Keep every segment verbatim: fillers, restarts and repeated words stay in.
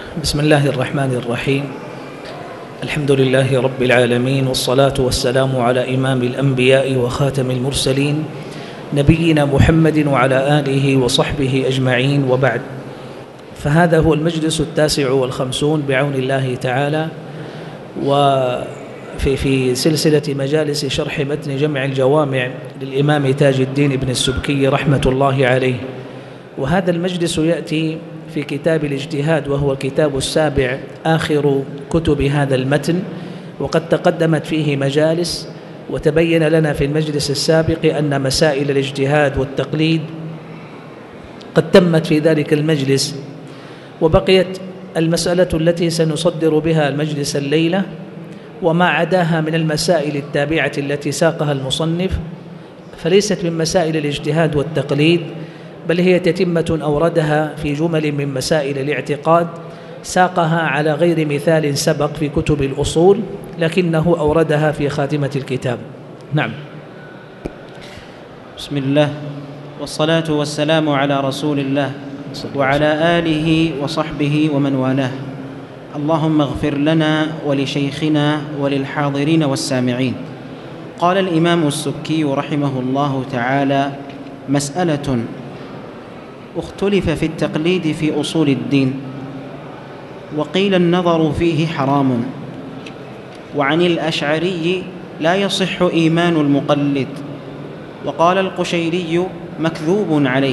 بسم الله الرحمن الرحيم. الحمد لله رب العالمين، والصلاة والسلام على إمام الأنبياء وخاتم المرسلين نبينا محمد وعلى آله وصحبه أجمعين، وبعد. فهذا هو المجلس التاسع والخمسون بعون الله تعالى، وفي في سلسلة مجالس شرح متن جمع الجوامع للإمام تاج الدين ابن السبكي رحمة الله عليه. وهذا المجلس يأتي في كتاب الاجتهاد، وهو الكتاب السابع آخر كتب هذا المتن، وقد تقدمت فيه مجالس، وتبين لنا في المجلس السابق أن مسائل الاجتهاد والتقليد قد تمت في ذلك المجلس، وبقيت المسألة التي سنصدر بها المجلس الليلة، وما عداها من المسائل التابعة التي ساقها المصنف فليست من مسائل الاجتهاد والتقليد، بل هي تتمة أوردها في جمل من مسائل الاعتقاد ساقها على غير مثال سبق في كتب الأصول، لكنه أوردها في خاتمة الكتاب. نعم. بسم الله، والصلاة والسلام على رسول الله وعلى آله وصحبه ومن والاه. اللهم اغفر لنا ولشيخنا وللحاضرين والسامعين. قال الإمام السبكي رحمه الله تعالى: مسألة اختلف في التقليد في أصول الدين، وقيل النظر فيه حرام، وعن الأشعري لا يصح إيمان المقلد، وقال القشيري مكذوب عليه.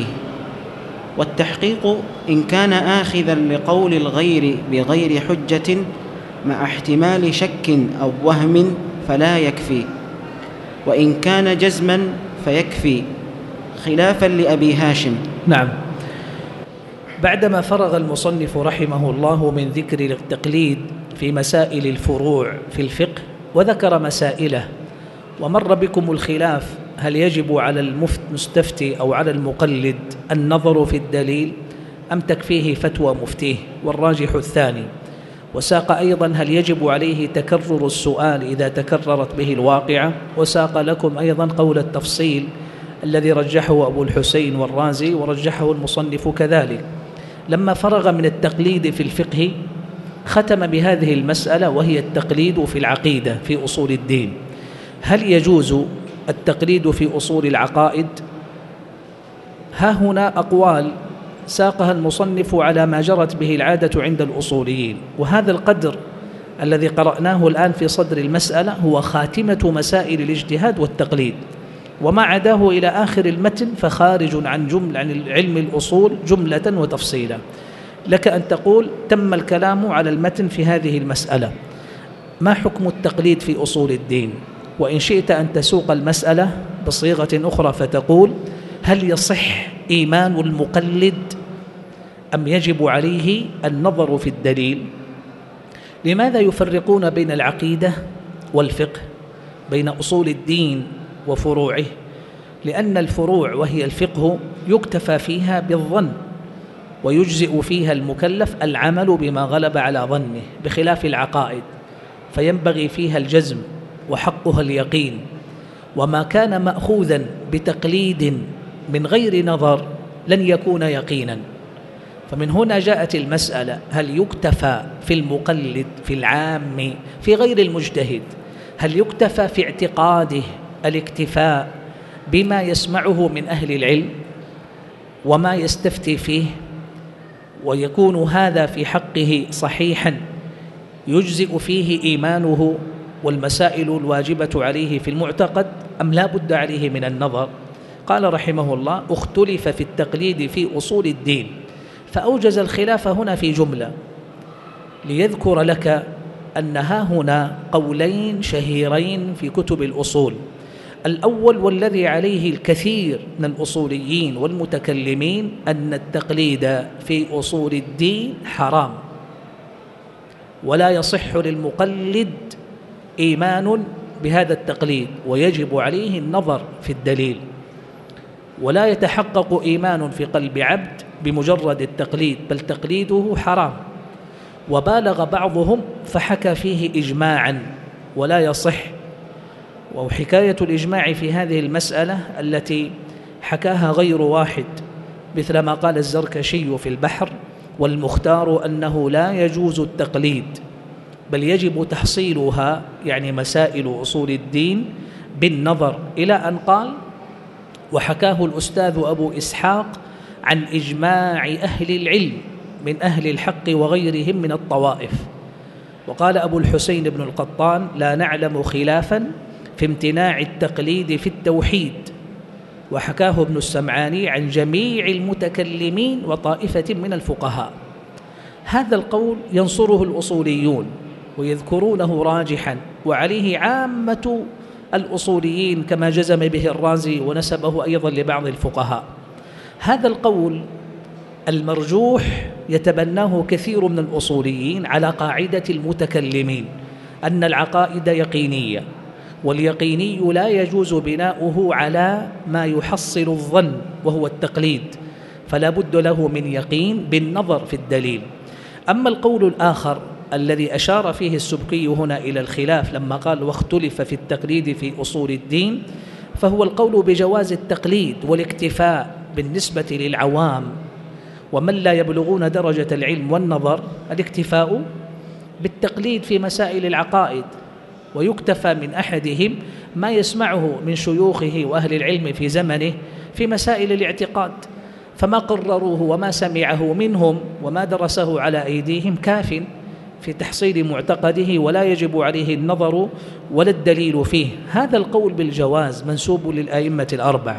والتحقيق إن كان آخذا لقول الغير بغير حجة مع احتمال شك أو وهم فلا يكفي، وإن كان جزما فيكفي، خلافا لأبي هاشم. نعم. بعدما فرغ المصنف رحمه الله من ذكر التقليد في مسائل الفروع في الفقه، وذكر مسائله، ومر بكم الخلاف: هل يجب على المستفتي أو على المقلد النظر في الدليل أم تكفيه فتوى مفتيه؟ والراجح الثاني. وساق أيضا: هل يجب عليه تكرر السؤال إذا تكررت به الواقعة؟ وساق لكم أيضا قول التفصيل الذي رجحه أبو الحسين والرازي، ورجحه المصنف كذلك. لما فرغ من التقليد في الفقه ختم بهذه المسألة، وهي التقليد في العقيدة في أصول الدين. هل يجوز التقليد في أصول العقائد؟ ها هنا أقوال ساقها المصنف على ما جرت به العادة عند الأصوليين، وهذا القدر الذي قرأناه الآن في صدر المسألة هو خاتمة مسائل الاجتهاد والتقليد، وما عداه إلى آخر المتن فخارج عن جمل عن علم الأصول جملة وتفصيلا. لك أن تقول: تم الكلام على المتن في هذه المسألة، ما حكم التقليد في أصول الدين؟ وإن شئت أن تسوق المسألة بصيغة أخرى فتقول: هل يصح إيمان المقلد أم يجب عليه النظر في الدليل؟ لماذا يفرقون بين العقيدة والفقه، بين أصول الدين وفروعه؟ لأن الفروع وهي الفقه يكتفى فيها بالظن، ويجزئ فيها المكلف العمل بما غلب على ظنه، بخلاف العقائد فينبغي فيها الجزم وحقها اليقين، وما كان مأخوذا بتقليد من غير نظر لن يكون يقينا. فمن هنا جاءت المسألة: هل يكتفى في المقلد في العام في غير المجتهد، هل يكتفى في اعتقاده الاكتفاء بما يسمعه من أهل العلم وما يستفتي فيه، ويكون هذا في حقه صحيحا يجزئ فيه إيمانه والمسائل الواجبة عليه في المعتقد، أم لا بد عليه من النظر؟ قال رحمه الله: اختلف في التقليد في أصول الدين، فأوجز الخلاف هنا في جملة ليذكر لك أن ها هنا قولين شهيرين في كتب الأصول. الأول والذي عليه الكثير من الأصوليين والمتكلمين أن التقليد في أصول الدين حرام، ولا يصح للمقلد إيمان بهذا التقليد، ويجب عليه النظر في الدليل، ولا يتحقق إيمان في قلب عبد بمجرد التقليد، بل تقليده حرام. وبالغ بعضهم فحكى فيه إجماعا ولا يصح. وحكاية الإجماع في هذه المسألة التي حكاها غير واحد، مثل ما قال الزركشي في البحر: والمختار أنه لا يجوز التقليد، بل يجب تحصيلها، يعني مسائل أصول الدين، بالنظر، إلى أن قال: وحكاه الأستاذ أبو إسحاق عن إجماع أهل العلم من أهل الحق وغيرهم من الطوائف. وقال أبو الحسين بن القطان: لا نعلم خلافا في امتناع التقليد في التوحيد. وحكاه ابن السمعاني عن جميع المتكلمين وطائفة من الفقهاء. هذا القول ينصره الأصوليون ويذكرونه راجحا، وعليه عامة الأصوليين كما جزم به الرازي ونسبه أيضا لبعض الفقهاء. هذا القول المرجوح يتبناه كثير من الأصوليين على قاعدة المتكلمين أن العقائد يقينية، واليقيني لا يجوز بناؤه على ما يحصل الظن وهو التقليد، فلا بد له من يقين بالنظر في الدليل. أما القول الآخر الذي أشار فيه السبكي هنا إلى الخلاف لما قال: واختلف في التقليد في أصول الدين، فهو القول بجواز التقليد والاكتفاء بالنسبة للعوام ومن لا يبلغون درجة العلم والنظر، الاكتفاء بالتقليد في مسائل العقائد، ويكتفى من أحدهم ما يسمعه من شيوخه وأهل العلم في زمنه في مسائل الاعتقاد، فما قرروه وما سمعه منهم وما درسه على أيديهم كاف في تحصيل معتقده، ولا يجب عليه النظر ولا الدليل فيه. هذا القول بالجواز منسوب للأئمة الأربعة،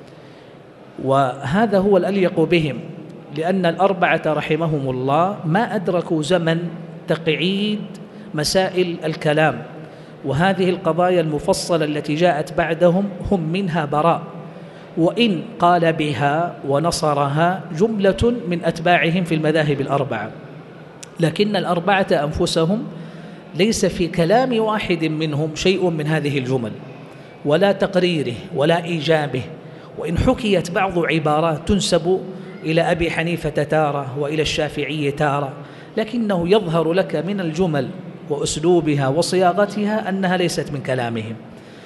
وهذا هو الأليق بهم، لأن الأربعة رحمهم الله ما أدركوا زمن تقعيد مسائل الكلام، وهذه القضايا المفصلة التي جاءت بعدهم هم منها براء، وإن قال بها ونصرها جملة من أتباعهم في المذاهب الأربعة، لكن الأربعة أنفسهم ليس في كلام واحد منهم شيء من هذه الجمل ولا تقريره ولا إيجابه. وإن حكيت بعض عبارات تنسب إلى أبي حنيفة تارة وإلى الشافعي تارة، لكنه يظهر لك من الجمل وأسلوبها وصياغتها أنها ليست من كلامهم،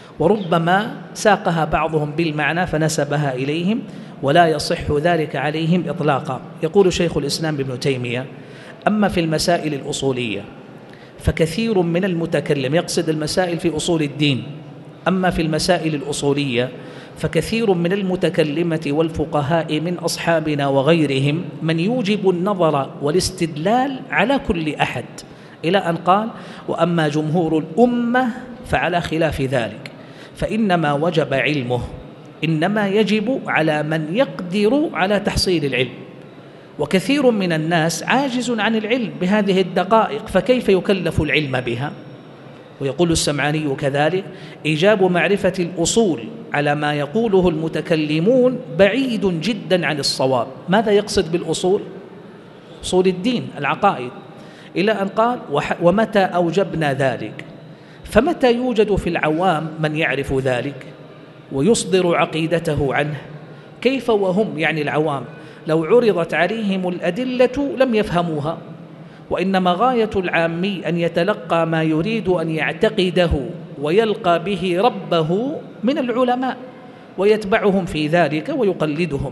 وربما ساقها بعضهم بالمعنى فنسبها إليهم، ولا يصح ذلك عليهم إطلاقا. يقول شيخ الإسلام ابن تيمية: أما في المسائل الأصولية فكثير من المتكلم، يقصد المسائل في أصول الدين، أما في المسائل الأصولية فكثير من المتكلمة والفقهاء من أصحابنا وغيرهم من يوجب النظر والاستدلال على كل أحد، إلى أن قال: وأما جمهور الأمة فعلى خلاف ذلك، فإنما وجب علمه إنما يجب على من يقدر على تحصيل العلم، وكثير من الناس عاجز عن العلم بهذه الدقائق، فكيف يكلف العلم بها؟ ويقول السمعاني كذلك: إيجاب معرفة الأصول على ما يقوله المتكلمون بعيد جدا عن الصواب. ماذا يقصد بالأصول؟ أصول الدين، العقائد، إلى أن قال: ومتى أوجبنا ذلك؟ فمتى يوجد في العوام من يعرف ذلك ويصدر عقيدته عنه؟ كيف وهم، يعني العوام، لو عرضت عليهم الأدلة لم يفهموها، وإنما غاية العامي أن يتلقى ما يريد أن يعتقده ويلقى به ربه من العلماء ويتبعهم في ذلك ويقلدهم.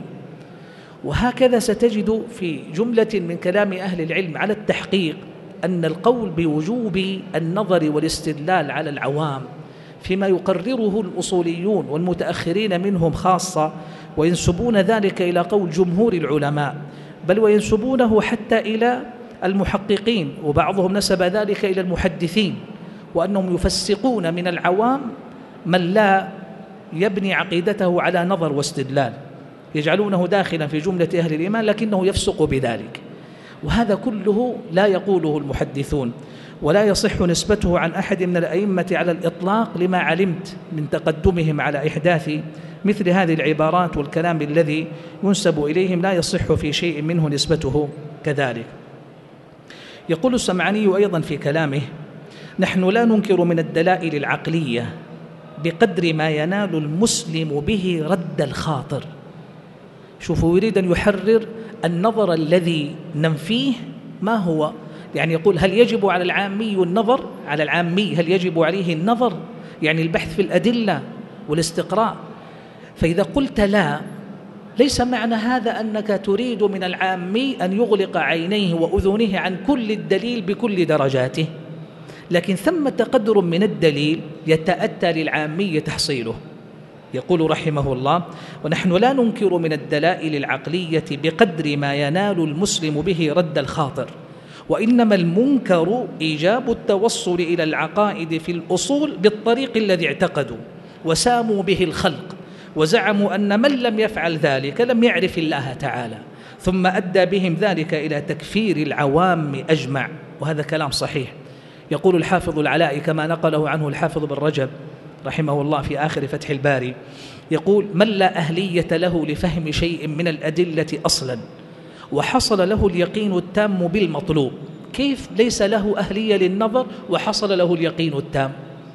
وهكذا ستجد في جملة من كلام أهل العلم على التحقيق أن القول بوجوب النظر والاستدلال على العوام فيما يقرره الأصوليون والمتأخرين منهم خاصة، وينسبون ذلك إلى قول جمهور العلماء، بل وينسبونه حتى إلى المحققين، وبعضهم نسب ذلك إلى المحدثين، وأنهم يفسقون من العوام من لا يبني عقيدته على نظر واستدلال، يجعلونه داخلا في جملة أهل الإيمان لكنه يفسق بذلك. وهذا كله لا يقوله المحدثون، ولا يصح نسبته عن أحد من الأئمة على الإطلاق، لما علمت من تقدمهم على إحداث مثل هذه العبارات، والكلام الذي ينسب إليهم لا يصح في شيء منه نسبته كذلك. يقول السمعاني أيضا في كلامه: نحن لا ننكر من الدلائل العقلية بقدر ما ينال المسلم به رد الخاطر. شوفوا، يريد أن يحرر النظر الذي ننفيه ما هو، يعني يقول: هل يجب على العامي النظر؟ على العامي هل يجب عليه النظر؟ يعني البحث في الأدلة والاستقراء. فإذا قلت لا، ليس معنى هذا أنك تريد من العامي أن يغلق عينيه وأذنه عن كل الدليل بكل درجاته، لكن ثمة قدر من الدليل يتأتى للعامي تحصيله. يقول رحمه الله: ونحن لا ننكر من الدلائل العقلية بقدر ما ينال المسلم به رد الخاطر، وإنما المنكر إيجاب التوصل إلى العقائد في الأصول بالطريق الذي اعتقدوا وساموا به الخلق، وزعموا أن من لم يفعل ذلك لم يعرف الله تعالى، ثم أدى بهم ذلك إلى تكفير العوام أجمع. وهذا كلام صحيح. يقول الحافظ العلاء كما نقله عنه الحافظ بن رجب رحمه الله في آخر فتح الباري، يقول: من لا أهلية له لفهم شيء من الأدلة أصلا وحصل له اليقين التام بالمطلوب. كيف ليس له أهلية للنظر وحصل له اليقين التام؟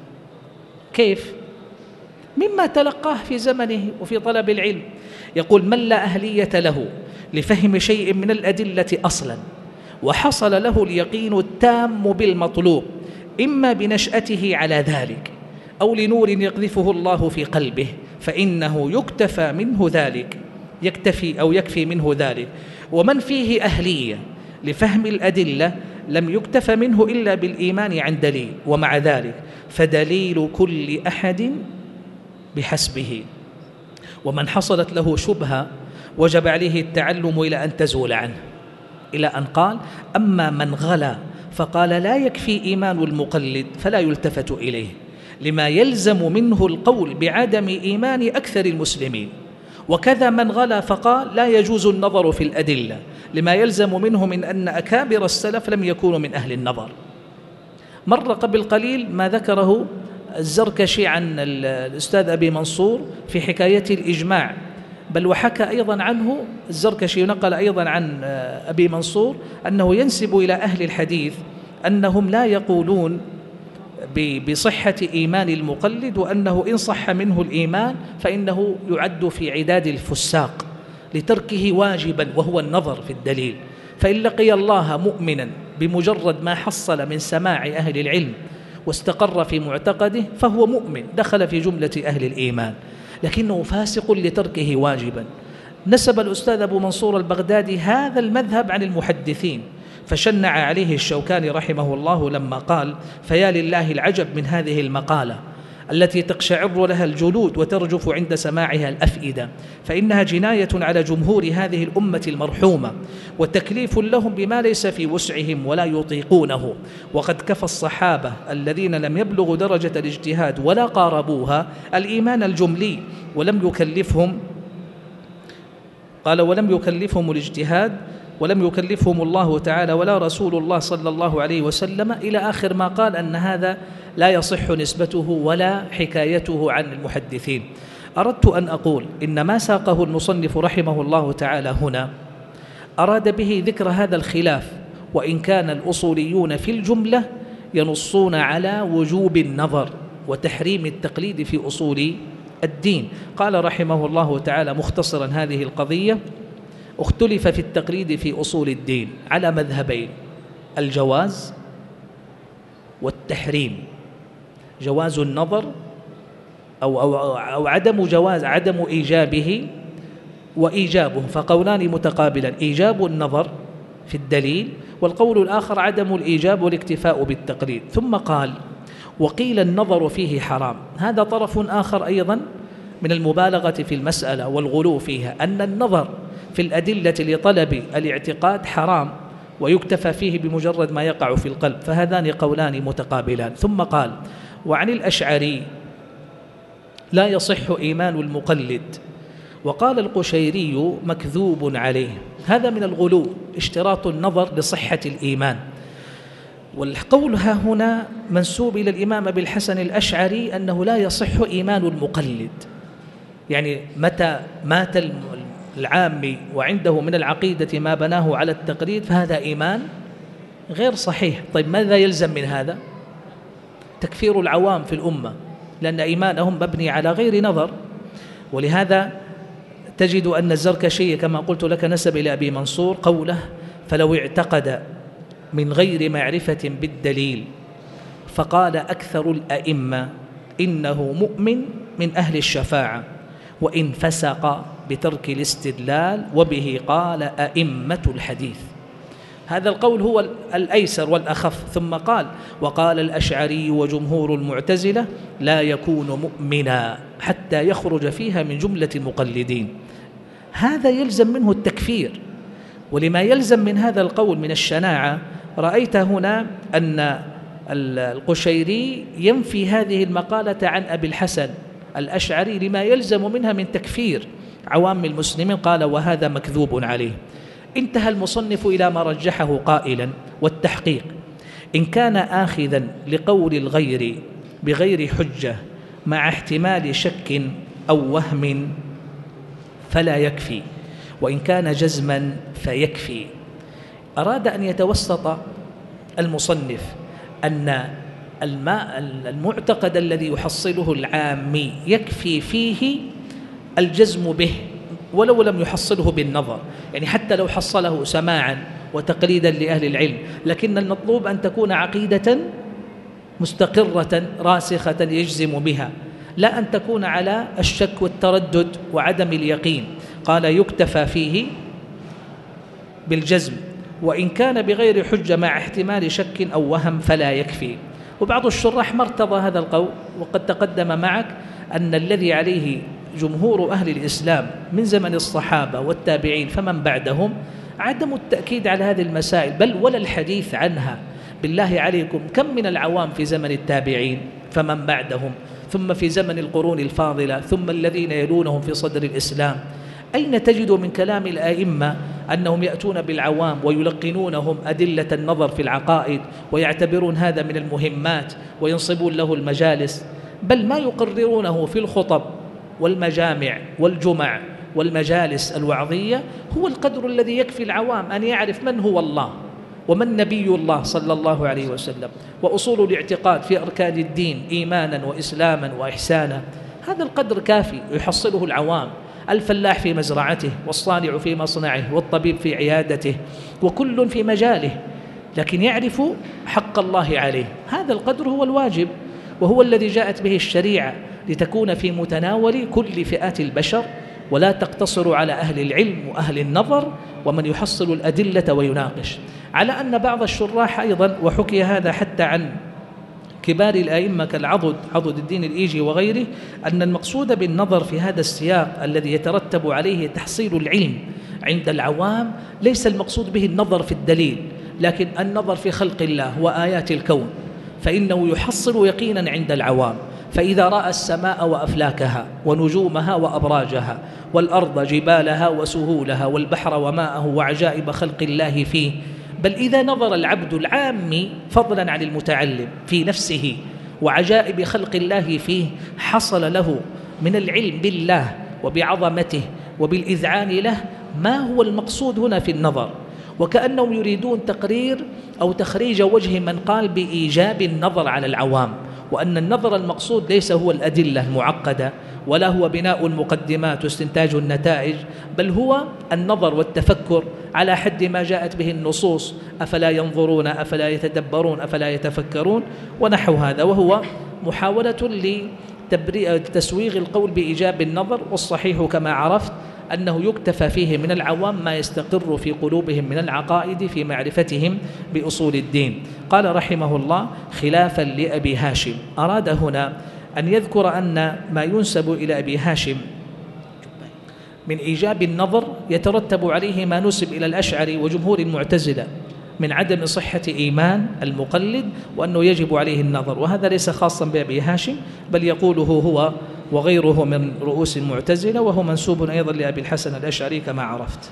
كيف؟ مما تلقاه في زمنه وفي طلب العلم. يقول: من لا أهلية له لفهم شيء من الأدلة أصلا وحصل له اليقين التام بالمطلوب، إما بنشأته على ذلك أو لنور يقذفه الله في قلبه، فإنه يكتفى منه ذلك، يكتفي أو يكفي منه ذلك. ومن فيه أهلية لفهم الأدلة لم يكتف منه إلا بالإيمان عن دليل، ومع ذلك فدليل كل أحد بحسبه. ومن حصلت له شبهة وجب عليه التعلم إلى أن تزول عنه، إلى أن قال: أما من غلا فقال لا يكفي إيمان المقلد فلا يلتفت إليه، لما يلزم منه القول بعدم إيمان أكثر المسلمين. وكذا من غلا فقال لا يجوز النظر في الأدلة، لما يلزم منه من أن أكابر السلف لم يكونوا من أهل النظر. مر قبل قليل ما ذكره الزركشي عن الأستاذ أبي منصور في حكاية الإجماع، بل وحكى أيضا عنه الزركشي، نقل أيضا عن أبي منصور أنه ينسب إلى أهل الحديث أنهم لا يقولون بصحة إيمان المقلد، وأنه إن صح منه الإيمان فإنه يعد في عداد الفساق لتركه واجبا وهو النظر في الدليل. فإن لقي الله مؤمنا بمجرد ما حصل من سماع أهل العلم واستقر في معتقده فهو مؤمن، دخل في جملة أهل الإيمان، لكنه فاسق لتركه واجبا. نسب الأستاذ أبو منصور البغدادي هذا المذهب عن المحدثين، فشنع عليه الشوكاني رحمه الله لما قال: فيا لله العجب من هذه المقالة التي تقشعر لها الجلود وترجف عند سماعها الأفئدة، فإنها جناية على جمهور هذه الأمة المرحومة، وتكليف لهم بما ليس في وسعهم ولا يطيقونه. وقد كفى الصحابة الذين لم يبلغوا درجة الاجتهاد ولا قاربوها الإيمان الجملي، ولم يكلفهم قال ولم يكلفهم الاجتهاد، ولم يكلفهم الله تعالى ولا رسول الله صلى الله عليه وسلم، إلى آخر ما قال أن هذا لا يصح نسبته ولا حكايته عن المحدثين. أردت أن أقول إن ما ساقه المصنف رحمه الله تعالى هنا أراد به ذكر هذا الخلاف، وإن كان الأصوليون في الجملة ينصون على وجوب النظر وتحريم التقليد في أصول الدين. قال رحمه الله تعالى مختصرا هذه القضية: اختلف في التقليد في أصول الدين على مذهبين: الجواز والتحريم، جواز النظر أو, أو, أو عدم جواز عدم إيجابه وإيجابه، فقولان متقابلان: إيجاب النظر في الدليل، والقول الآخر عدم الإيجاب والاكتفاء بالتقليد. ثم قال: وقيل النظر فيه حرام. هذا طرف آخر أيضا من المبالغة في المسألة والغلو فيها، أن النظر في الأدلة لطلب الاعتقاد حرام ويكتفى فيه بمجرد ما يقع في القلب، فهذان قولان متقابلان. ثم قال: وعن الأشعري لا يصح إيمان المقلد، وقال القشيري مكذوب عليه. هذا من الغلو، اشتراط النظر لصحة الإيمان. والقول ها هنا منسوب إلى الإمام أبي الحسن الأشعري أنه لا يصح إيمان المقلد، يعني متى مات العامي وعنده من العقيدة ما بناه على التقليد فهذا إيمان غير صحيح. طيب ماذا يلزم من هذا؟ تكفير العوام في الأمة، لأن إيمانهم مبني على غير نظر. ولهذا تجد أن الزركشي كما قلت لك نسب إلى أبي منصور قوله: فلو اعتقد من غير معرفة بالدليل فقال أكثر الأئمة إنه مؤمن من أهل الشفاعة، وإن فسق بترك الاستدلال، وبه قال أئمة الحديث. هذا القول هو الأيسر والأخف. ثم قال: وقال الأشعري وجمهور المعتزلة لا يكون مؤمنا حتى يخرج فيها من جملة المقلدين. هذا يلزم منه التكفير. ولما يلزم من هذا القول من الشناعة، رأيت هنا أن القشيري ينفي هذه المقالة عن أبي الحسن الأشعري لما يلزم منها من تكفير عوام المسلمين، قال: وهذا مكذوب عليه. انتهى المصنف إلى ما رجحه قائلا: والتحقيق إن كان آخذا لقول الغير بغير حجة مع احتمال شك أو وهم فلا يكفي، وإن كان جزما فيكفي. أراد أن يتوسط المصنف أن الماء المعتقد الذي يحصله العامي يكفي فيه الجزم به ولو لم يحصله بالنظر، يعني حتى لو حصله سماعا وتقليدا لأهل العلم، لكن المطلوب أن تكون عقيدة مستقرة راسخة يجزم بها، لا أن تكون على الشك والتردد وعدم اليقين. قال: يكتفى فيه بالجزم، وإن كان بغير حجة مع احتمال شك أو وهم فلا يكفي. وبعض الشراح ما ارتضى هذا القول، وقد تقدم معك أن الذي عليه جمهور أهل الإسلام من زمن الصحابة والتابعين فمن بعدهم عدم التأكيد على هذه المسائل، بل ولا الحديث عنها. بالله عليكم، كم من العوام في زمن التابعين فمن بعدهم، ثم في زمن القرون الفاضلة، ثم الذين يلونهم في صدر الإسلام، أين تجد من كلام الآئمة أنهم يأتون بالعوام ويلقنونهم أدلة النظر في العقائد ويعتبرون هذا من المهمات وينصبون له المجالس؟ بل ما يقررونه في الخطب والمجامع والجمع والمجالس الوعظية هو القدر الذي يكفي العوام أن يعرف من هو الله ومن نبي الله صلى الله عليه وسلم، وأصول الاعتقاد في أركان الدين إيمانا وإسلاما وإحسانا. هذا القدر كافي يحصله العوام، الفلاح في مزرعته، والصانع في مصنعه، والطبيب في عيادته، وكل في مجاله، لكن يعرف حق الله عليه. هذا القدر هو الواجب، وهو الذي جاءت به الشريعة لتكون في متناول كل فئات البشر، ولا تقتصر على أهل العلم وأهل النظر ومن يحصل الأدلة ويناقش. على أن بعض الشراح أيضا، وحكي هذا حتى عن كبار الآئمة كالعضد عضد الدين الإيجي وغيره، أن المقصود بالنظر في هذا السياق الذي يترتب عليه تحصيل العلم عند العوام ليس المقصود به النظر في الدليل، لكن النظر في خلق الله وآيات الكون، فإنه يحصل يقينا عند العوام. فإذا رأى السماء وأفلاكها ونجومها وأبراجها، والأرض جبالها وسهولها، والبحر وماءه، وعجائب خلق الله فيه، بل إذا نظر العبد العامي فضلا عن المتعلم في نفسه وعجائب خلق الله فيه، حصل له من العلم بالله وبعظمته وبالإذعان له ما هو المقصود هنا في النظر. وكأنهم يريدون تقرير أو تخريج وجه من قال بإيجاب النظر على العوام، وأن النظر المقصود ليس هو الأدلة المعقدة، ولا هو بناء المقدمات واستنتاج النتائج، بل هو النظر والتفكر على حد ما جاءت به النصوص: أفلا ينظرون، أفلا يتدبرون، أفلا يتفكرون، ونحو هذا. وهو محاولة لتسويغ القول بإيجاب النظر، والصحيح كما عرفت أنه يكتفى فيه من العوام ما يستقر في قلوبهم من العقائد في معرفتهم بأصول الدين. قال رحمه الله: خلافا لأبي هاشم. أراد هنا أن يذكر أن ما ينسب إلى أبي هاشم من إيجاب النظر يترتب عليه ما نسب إلى الأشعري وجمهور المعتزلة من عدم صحة إيمان المقلد، وأنه يجب عليه النظر. وهذا ليس خاصا بأبي هاشم، بل يقوله هو وغيره من رؤوس المعتزلة، وهو منسوب أيضا لأبي الحسن الأشعري كما عرفت.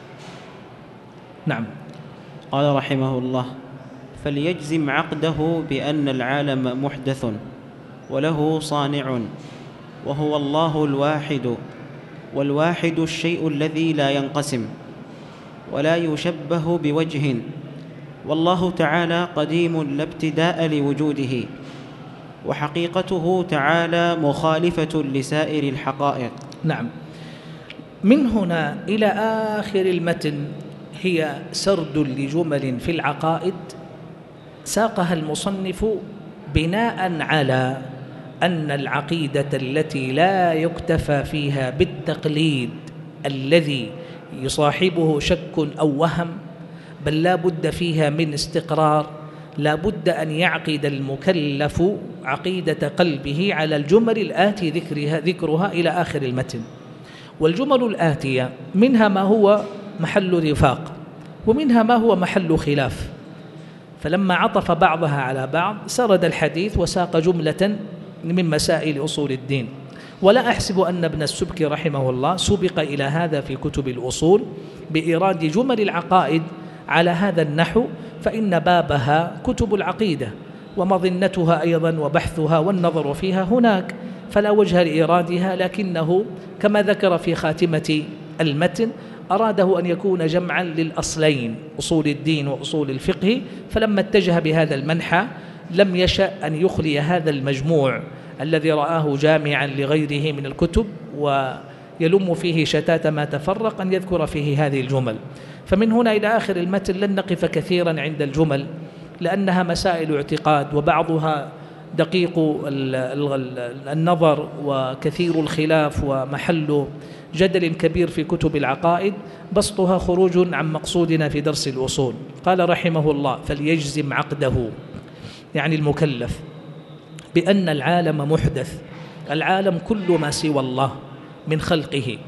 نعم. قال رحمه الله: فليجزم عقده بأن العالم محدث وله صانع، وهو الله الواحد، والواحد الشيء الذي لا ينقسم ولا يشبه بوجه، والله تعالى قديم لا ابتداء لوجوده، وحقيقته تعالى مخالفة لسائر الحقائق. نعم. من هنا إلى آخر المتن هي سرد لجمل في العقائد ساقها المصنف بناء على أن العقيدة التي لا يكتفى فيها بالتقليد الذي يصاحبه شك أو وهم، بل لا بد فيها من استقرار. لا بد أن يعقد المكلف عقيدة قلبه على الجمل الآتي ذكرها, ذكرها إلى آخر المتن. والجمل الآتية منها ما هو محل رفاق ومنها ما هو محل خلاف، فلما عطف بعضها على بعض سرد الحديث وساق جملة من مسائل أصول الدين. ولا أحسب أن ابن السبكي رحمه الله سبق إلى هذا في كتب الأصول بإيراد جمل العقائد على هذا النحو، فإن بابها كتب العقيدة ومظنتها أيضا وبحثها والنظر فيها هناك، فلا وجه لإيرادها، لكنه كما ذكر في خاتمة المتن أراده أن يكون جمعا للأصلين أصول الدين وأصول الفقه، فلما اتجه بهذا المنحى لم يشأ أن يخلي هذا المجموع الذي رآه جامعا لغيره من الكتب ويلم فيه شتات ما تفرق أن يذكر فيه هذه الجمل. فمن هنا إلى آخر المتن لن نقف كثيرا عند الجمل، لأنها مسائل اعتقاد وبعضها دقيق النظر وكثير الخلاف ومحل جدل كبير في كتب العقائد، بسطها خروج عن مقصودنا في درس الأصول. قال رحمه الله: فليجزم عقده، يعني المكلف، بأن العالم محدث. العالم كل ما سوى الله من خلقه،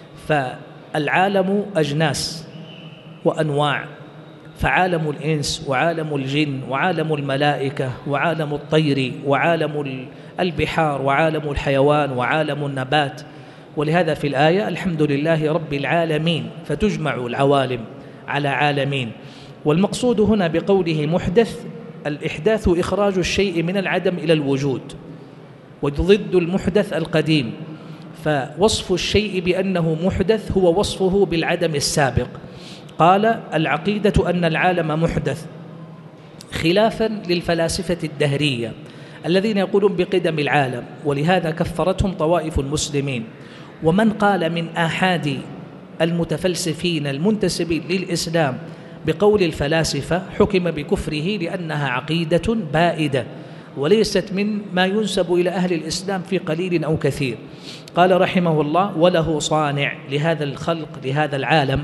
فالعالم أجناس وأنواع، فعالم الإنس وعالم الجن وعالم الملائكة وعالم الطير وعالم البحار وعالم الحيوان وعالم النبات. ولهذا في الآية: الحمد لله رب العالمين، فتجمع العوالم على عالمين. والمقصود هنا بقوله محدث الإحداث إخراج الشيء من العدم إلى الوجود، وضد المحدث القديم، فوصف الشيء بأنه محدث هو وصفه بالعدم السابق. قال: العقيدة أن العالم محدث، خلافا للفلاسفة الدهرية الذين يقولون بقدم العالم، ولهذا كفرتهم طوائف المسلمين. ومن قال من آحاد المتفلسفين المنتسبين للإسلام بقول الفلاسفة حكم بكفره، لأنها عقيدة بائدة وليست من ما ينسب إلى أهل الإسلام في قليل أو كثير. قال رحمه الله: وله صانع لهذا الخلق لهذا العالم.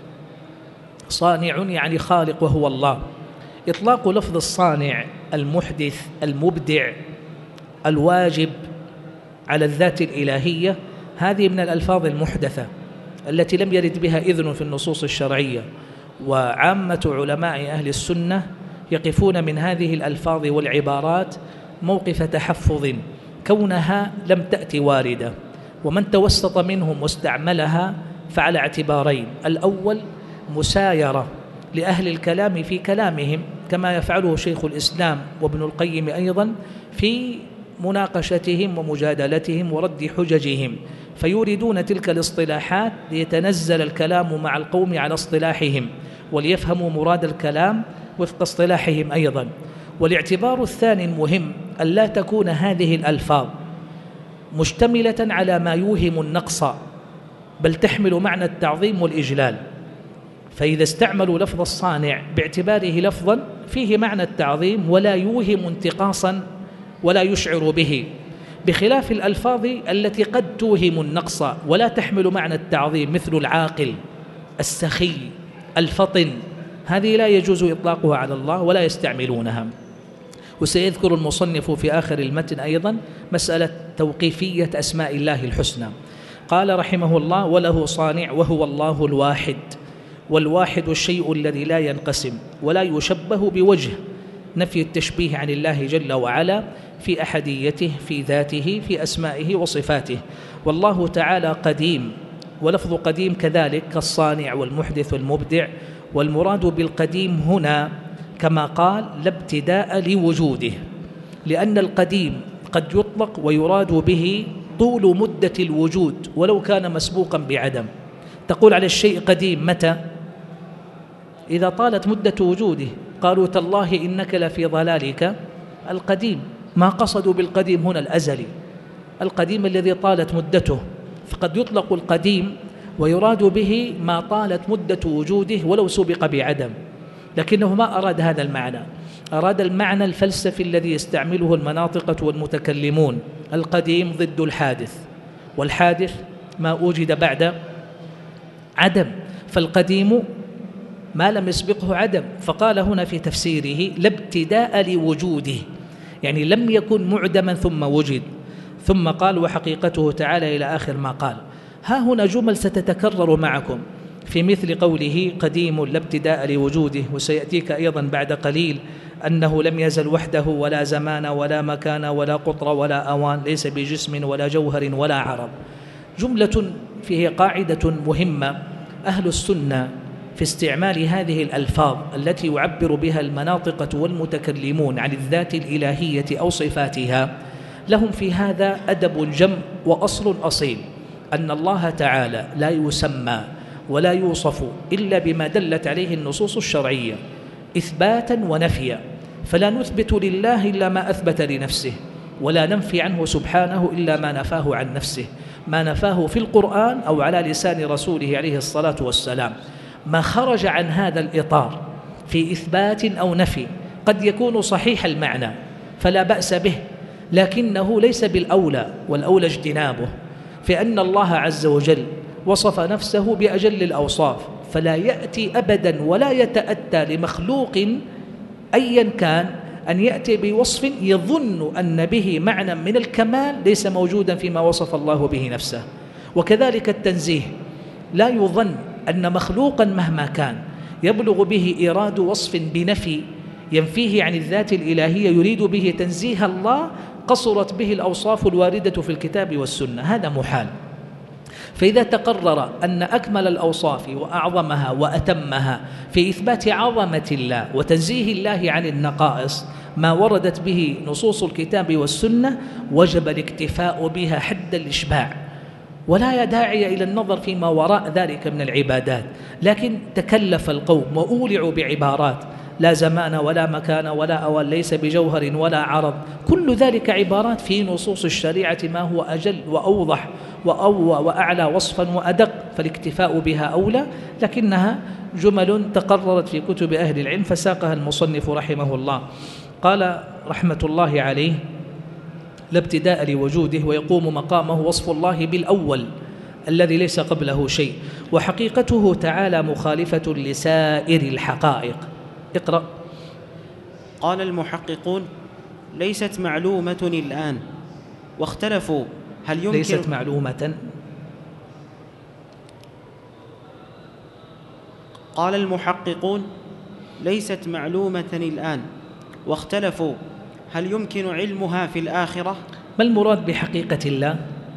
صانع يعني خالق وهو الله. إطلاق لفظ الصانع المحدث المبدع الواجب على الذات الإلهية هذه من الألفاظ المحدثة التي لم يرد بها إذن في النصوص الشرعية، وعامة علماء أهل السنة يقفون من هذه الألفاظ والعبارات موقف تحفظ كونها لم تأتي واردة، ومن توسط منهم واستعملها فعلى اعتبارين: الأول مسايرة لأهل الكلام في كلامهم كما يفعله شيخ الإسلام وابن القيم أيضا في مناقشتهم ومجادلتهم ورد حججهم، فيوردون تلك الاصطلاحات ليتنزل الكلام مع القوم على اصطلاحهم وليفهموا مراد الكلام وفق اصطلاحهم أيضا. والاعتبار الثاني المهم أن لا تكون هذه الألفاظ مشتملة على ما يوهم النقص، بل تحمل معنى التعظيم والإجلال. فإذا استعملوا لفظ الصانع باعتباره لفظا فيه معنى التعظيم ولا يوهم انتقاصا ولا يشعر به، بخلاف الألفاظ التي قد توهم النقص ولا تحمل معنى التعظيم، مثل العاقل، السخي، الفطن، هذه لا يجوز إطلاقها على الله ولا يستعملونها. وسيذكر المصنف في آخر المتن أيضا مسألة توقيفية أسماء الله الحسنى. قال رحمه الله: وله صانع وهو الله الواحد. والواحد الشيء الذي لا ينقسم ولا يشبه بوجه، نفي التشبيه عن الله جل وعلا في أحديته في ذاته في أسمائه وصفاته. والله تعالى قديم، ولفظ قديم كذلك كالصانع والمحدث والمبدع. والمراد بالقديم هنا كما قال لا ابتداء لوجوده، لأن القديم قد يطلق ويراد به طول مدة الوجود ولو كان مسبوقا بعدم. تقول على الشيء قديم متى؟ إذا طالت مدة وجوده. قالوا تالله إنك لفي ضلالك القديم، ما قصدوا بالقديم هنا الأزلي، القديم الذي طالت مدته. فقد يطلق القديم ويراد به ما طالت مدة وجوده ولو سبق بعدم، لكنه ما أراد هذا المعنى، أراد المعنى الفلسفي الذي يستعمله المناطقة والمتكلمون. القديم ضد الحادث، والحادث ما أوجد بعد عدم، فالقديم ما لم يسبقه عدم. فقال هنا في تفسيره لا ابتداء لوجوده، يعني لم يكن معدما ثم وجد. ثم قال وحقيقته تعالى إلى آخر ما قال. ها هنا جمل ستتكرر معكم في مثل قوله قديم لا ابتداء لوجوده، وسيأتيك أيضا بعد قليل أنه لم يزل وحده ولا زمان ولا مكان ولا قطر ولا أوان، ليس بجسم ولا جوهر ولا عرض. جملة فيه قاعدة مهمة أهل السنة في استعمال هذه الألفاظ التي يعبر بها المناطقة والمتكلمون عن الذات الإلهية أو صفاتها، لهم في هذا أدب جم وأصل أصيل، أن الله تعالى لا يسمى ولا يوصف إلا بما دلت عليه النصوص الشرعية إثباتا ونفيا، فلا نثبت لله إلا ما أثبت لنفسه، ولا ننفي عنه سبحانه إلا ما نفاه عن نفسه، ما نفاه في القرآن أو على لسان رسوله عليه الصلاة والسلام. ما خرج عن هذا الإطار في إثبات أو نفي قد يكون صحيح المعنى فلا بأس به، لكنه ليس بالأولى، والأولى اجتنابه، فإن الله عز وجل وصف نفسه بأجل الأوصاف، فلا يأتي أبدا ولا يتأتى لمخلوق أيا كان أن يأتي بوصف يظن أن به معنى من الكمال ليس موجودا فيما وصف الله به نفسه. وكذلك التنزيه، لا يظن أن مخلوقا مهما كان يبلغ به إيراد وصف بنفي ينفيه عن الذات الإلهية يريد به تنزيه الله قصرت به الأوصاف الواردة في الكتاب والسنة، هذا محال. فإذا تقرر أن أكمل الأوصاف وأعظمها وأتمها في إثبات عظمة الله وتنزيه الله عن النقائص ما وردت به نصوص الكتاب والسنة، وجب الاكتفاء بها حد الإشباع، ولا داعي إلى النظر فيما وراء ذلك من العبادات. لكن تكلف القوم وأولعوا بعبارات لا زمان ولا مكان ولا أول، ليس بجوهر ولا عرض، كل ذلك عبارات في نصوص الشريعة ما هو أجل وأوضح وأوى وأعلى وصفا وأدق، فالاكتفاء بها أولى، لكنها جمل تقررت في كتب أهل العلم فساقها المصنف رحمه الله. قال رحمة الله عليه لا ابتداء لوجوده، ويقوم مقامه وصف الله بالأول الذي ليس قبله شيء، وحقيقته تعالى مخالفة لسائر الحقائق. اقرأ. قال المحققون ليست معلومة الآن، واختلفوا هل يمكن ليست معلومة. قال المحققون ليست معلومة الآن، واختلفوا هل يمكن علمها في الآخرة. ما المراد بحقيقة الله؟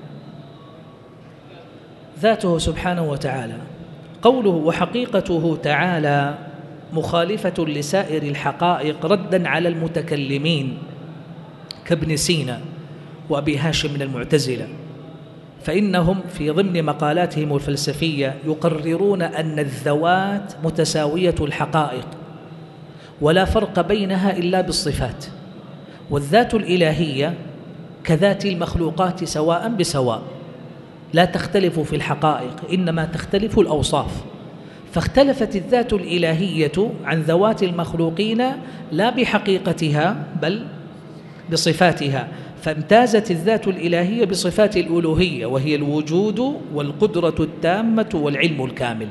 ذاته سبحانه وتعالى. قوله وحقيقته تعالى مخالفة لسائر الحقائق ردا على المتكلمين كابن سينا وأبي هاشم من المعتزلة، فإنهم في ضمن مقالاتهم الفلسفية يقررون أن الذوات متساوية الحقائق ولا فرق بينها إلا بالصفات، والذات الإلهية كذات المخلوقات سواء بسواء، لا تختلف في الحقائق إنما تختلف الأوصاف. فاختلفت الذات الإلهية عن ذوات المخلوقين لا بحقيقتها بل بصفاتها، فامتازت الذات الإلهية بصفات الألوهية وهي الوجود والقدرة التامة والعلم الكامل،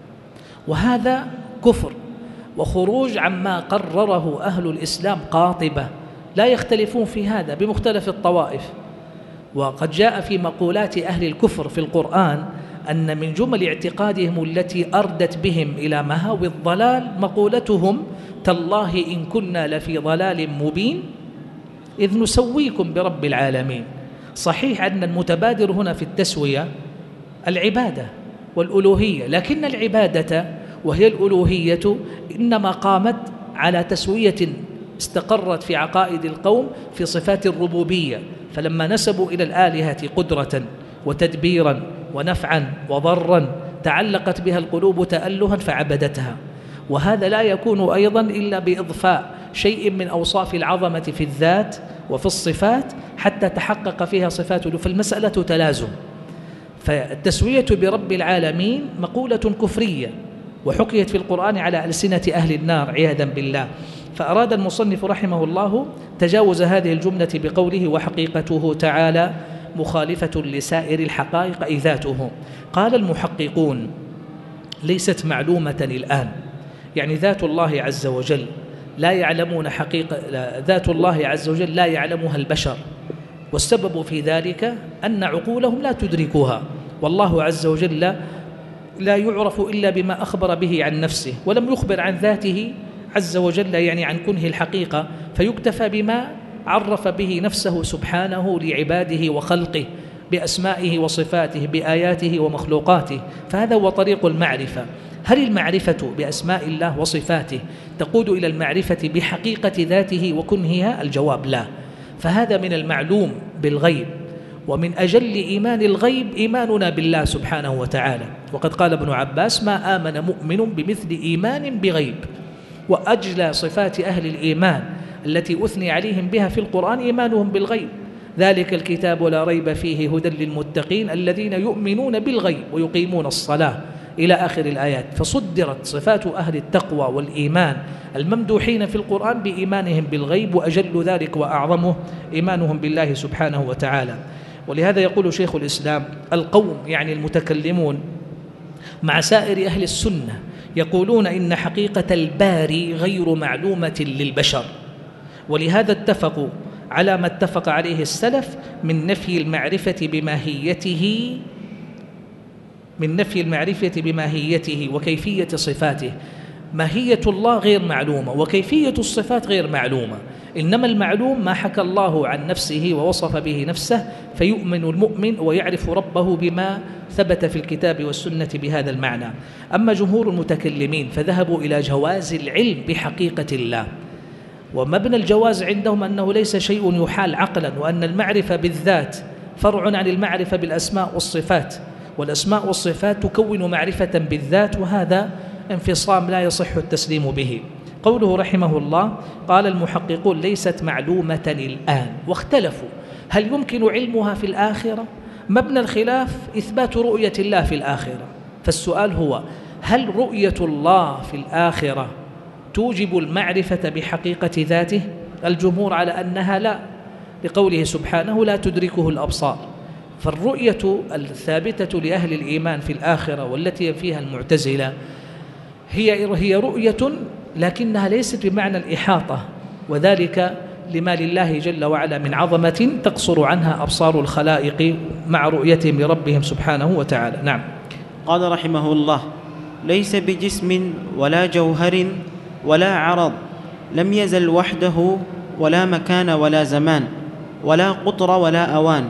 وهذا كفر وخروج عما قرره أهل الإسلام قاطبة، لا يختلفون في هذا بمختلف الطوائف. وقد جاء في مقولات أهل الكفر في القرآن أن من جمل اعتقادهم التي أردت بهم إلى مهاوي الضلال مقولتهم تالله إن كنا لفي ضلال مبين إذ نسويكم برب العالمين. صحيح أن المتبادر هنا في التسوية العبادة والألوهية، لكن العبادة وهي الألوهية إنما قامت على تسوية استقرت في عقائد القوم في صفات الربوبية، فلما نسبوا إلى الآلهة قدرة وتدبيرا ونفعا وضرا تعلقت بها القلوب تألها فعبدتها، وهذا لا يكون أيضا إلا بإضفاء شيء من أوصاف العظمة في الذات وفي الصفات حتى تحقق فيها صفات، فالمسألة تلازم. فالتسوية برب العالمين مقولة كفرية وحكيت في القرآن على ألسنة أهل النار عياذا بالله، فأراد المصنف رحمه الله تجاوز هذه الجملة بقوله وحقيقته تعالى مخالفة لسائر الحقائق أي ذاته. قال المحققون ليست معلومة الآن، يعني ذات الله عز وجل لا يعلمون حقيقة، ذات الله عز وجل لا يعلمها البشر، والسبب في ذلك أن عقولهم لا تدركها، والله عز وجل لا, لا يعرف إلا بما أخبر به عن نفسه، ولم يخبر عن ذاته عز وجل يعني عن كنه الحقيقة، فيكتفى بما عرف به نفسه سبحانه لعباده وخلقه بأسمائه وصفاته بآياته ومخلوقاته، فهذا هو طريق المعرفة. هل المعرفة بأسماء الله وصفاته تقود إلى المعرفة بحقيقة ذاته وكنهها؟ الجواب لا. فهذا من المعلوم بالغيب، ومن أجل إيمان الغيب إيماننا بالله سبحانه وتعالى، وقد قال ابن عباس: ما آمن مؤمن بمثل إيمان بغيب. وأجلى صفات أهل الإيمان التي أثني عليهم بها في القرآن إيمانهم بالغيب، ذلك الكتاب لا ريب فيه هدى للمتقين الذين يؤمنون بالغيب ويقيمون الصلاة إلى آخر الآيات. فصدرت صفات أهل التقوى والإيمان الممدوحين في القرآن بإيمانهم بالغيب، وأجل ذلك وأعظمه إيمانهم بالله سبحانه وتعالى. ولهذا يقول شيخ الإسلام: القوم يعني المتكلمون مع سائر أهل السنة يقولون إن حقيقة الباري غير معلومة للبشر، ولهذا اتفقوا على ما اتفق عليه السلف من نفي المعرفة بماهيته من نفي المعرفة بماهيته وكيفية صفاته. ماهية الله غير معلومة، وكيفية الصفات غير معلومة، إنما المعلوم ما حكى الله عن نفسه ووصف به نفسه، فيؤمن المؤمن ويعرف ربه بما ثبت في الكتاب والسنة بهذا المعنى. أما جمهور المتكلمين فذهبوا إلى جواز العلم بحقيقة الله، ومبنى الجواز عندهم أنه ليس شيء يحال عقلا، وأن المعرفة بالذات فرع عن المعرفة بالأسماء والصفات، والأسماء والصفات تكون معرفة بالذات، وهذا انفصام لا يصح التسليم به. قوله رحمه الله: قال المحققون ليست معلومة الآن، واختلفوا هل يمكن علمها في الآخرة؟ مبنى الخلاف إثبات رؤية الله في الآخرة، فالسؤال هو: هل رؤية الله في الآخرة توجب المعرفة بحقيقة ذاته؟ الجمهور على أنها لا، لقوله سبحانه: لا تدركه الأبصار. فالرؤية الثابتة لأهل الإيمان في الآخرة والتي فيها المعتزلة هي هي رؤية لكنها ليست بمعنى الإحاطة، وذلك لما لله جل وعلا من عظمة تقصر عنها أبصار الخلائق مع رؤيتهم لربهم سبحانه وتعالى. نعم. قال رحمه الله: ليس بجسم ولا جوهر ولا عرض، لم يزل وحده، ولا مكان ولا زمان، ولا قطر ولا أوان،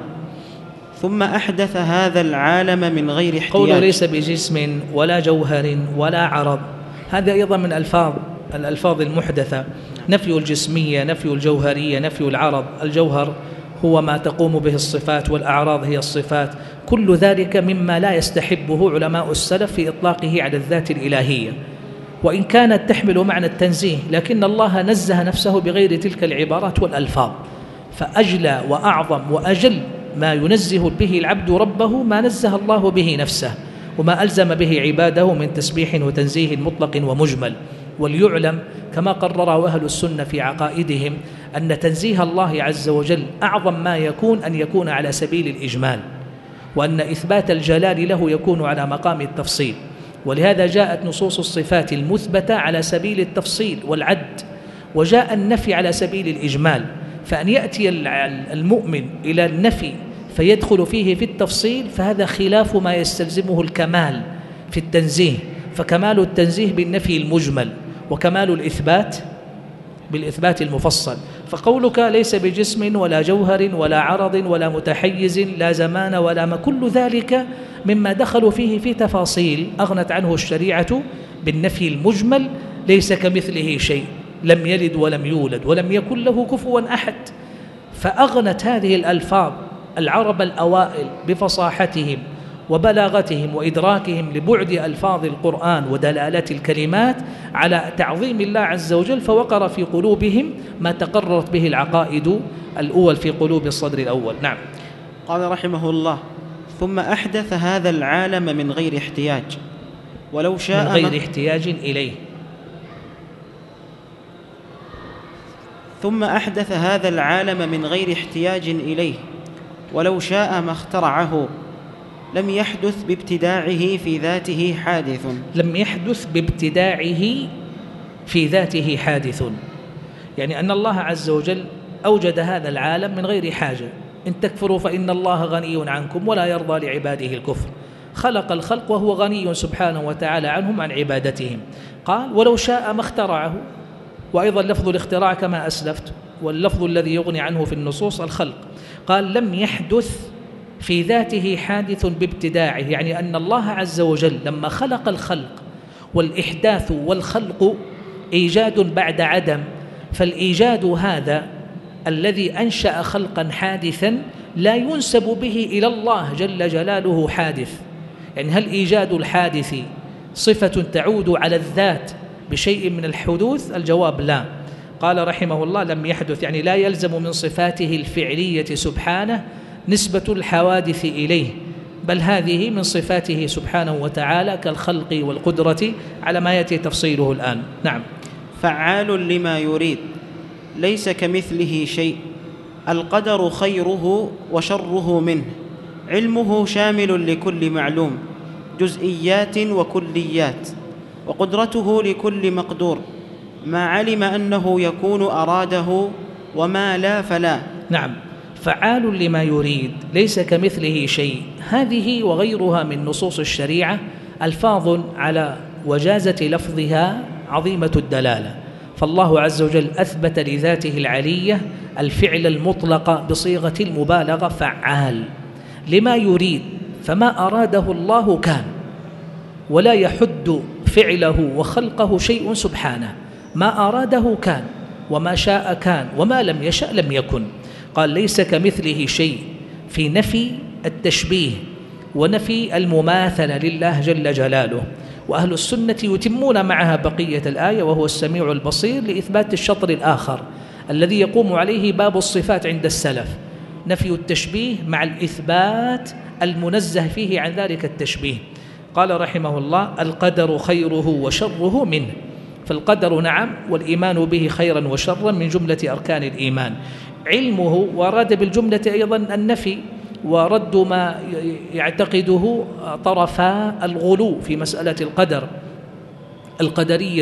ثم أحدث هذا العالم من غير احتياج. قوله ليس بجسم ولا جوهر ولا عرض، هذا أيضا من ألفاظ الألفاظ المحدثة، نفي الجسمية، نفي الجوهرية، نفي العرض. الجوهر هو ما تقوم به الصفات، والأعراض هي الصفات، كل ذلك مما لا يستحبه علماء السلف في إطلاقه على الذات الإلهية، وإن كانت تحمل معنى التنزيه، لكن الله نزه نفسه بغير تلك العبارات والألفاظ. فأجلى وأعظم وأجل ما ينزه به العبد ربه ما نزه الله به نفسه، وما ألزم به عباده من تسبيح وتنزيه مطلق ومجمل. وليعلم كما قرره أهل السنة في عقائدهم أن تنزيه الله عز وجل أعظم ما يكون أن يكون على سبيل الإجمال، وأن إثبات الجلال له يكون على مقام التفصيل، ولهذا جاءت نصوص الصفات المثبتة على سبيل التفصيل والعد، وجاء النفي على سبيل الإجمال. فأن يأتي المؤمن إلى النفي فيدخل فيه في التفصيل، فهذا خلاف ما يستلزمه الكمال في التنزيه، فكمال التنزيه بالنفي المجمل، وكمال الإثبات بالإثبات المفصل. فقولك ليس بجسم ولا جوهر ولا عرض ولا متحيز لا زمان ولا ما، كل ذلك مما دخلوا فيه في تفاصيل أغنت عنه الشريعة بالنفي المجمل: ليس كمثله شيء، لم يلد ولم يولد ولم يكن له كفوا أحد. فأغنت هذه الألفاظ العرب الأوائل بفصاحتهم وبلاغتهم وإدراكهم لبعد ألفاظ القرآن ودلالة الكلمات على تعظيم الله عز وجل، فوقر في قلوبهم ما تقررت به العقائد الأول في قلوب الصدر الأول. نعم. قال رحمه الله: ثم أحدث هذا العالم من غير احتياج، ولو شاء من غير احتياج إليه. ثم أحدث هذا العالم من غير احتياج إليه، ولو شاء ما اخترعه، لم يحدث بابتداعه في ذاته حادث لم يحدث بابتداعه في ذاته حادث، يعني أن الله عز وجل أوجد هذا العالم من غير حاجة. إن تكفروا فإن الله غني عنكم ولا يرضى لعباده الكفر. خلق الخلق وهو غني سبحانه وتعالى عنهم عن عبادتهم. قال ولو شاء ما اخترعه، وأيضا لفظ الاختراع كما أسلفت، واللفظ الذي يغني عنه في النصوص الخلق. قال لم يحدث في ذاته حادث بابتداعه، يعني أن الله عز وجل لما خلق الخلق، والإحداث والخلق إيجاد بعد عدم، فالإيجاد هذا الذي أنشأ خلقا حادثا لا ينسب به إلى الله جل جلاله حادث. يعني هل إيجاد الحادث صفة تعود على الذات بشيء من الحدوث؟ الجواب لا. قال رحمه الله لم يحدث، يعني لا يلزم من صفاته الفعلية سبحانه نسبة الحوادث إليه، بل هذه من صفاته سبحانه وتعالى كالخلق والقدرة على ما يأتي تفصيله الآن. نعم. فعال لما يريد، ليس كمثله شيء، القدر خيره وشره منه، علمه شامل لكل معلوم، جزئيات وكليات، وقدرته لكل مقدور، ما علم أنه يكون أراده وما لا فلا. نعم. فعال لما يريد، ليس كمثله شيء، هذه وغيرها من نصوص الشريعة ألفاظ على وجازة لفظها عظيمة الدلالة. فالله عز وجل أثبت لذاته العلية الفعل المطلق بصيغة المبالغة فعال لما يريد، فما أراده الله كان، ولا يحد فعله وخلقه شيء سبحانه، ما أراده كان، وما شاء كان، وما لم يشأ لم يكن. قال ليس كمثله شيء في نفي التشبيه ونفي المماثلة لله جل جلاله. وأهل السنة يتمون معها بقية الآية وهو السميع البصير لإثبات الشطر الآخر الذي يقوم عليه باب الصفات عند السلف، نفي التشبيه مع الإثبات المنزه فيه عن ذلك التشبيه. قال رحمه الله القدر خيره وشره منه، فالقدر نعم والإيمان به خيرا وشرا من جملة أركان الإيمان. علمه ورد بالجملة أيضا النفي ورد ما يعتقده طرفا الغلو في مسألة القدر، القدرية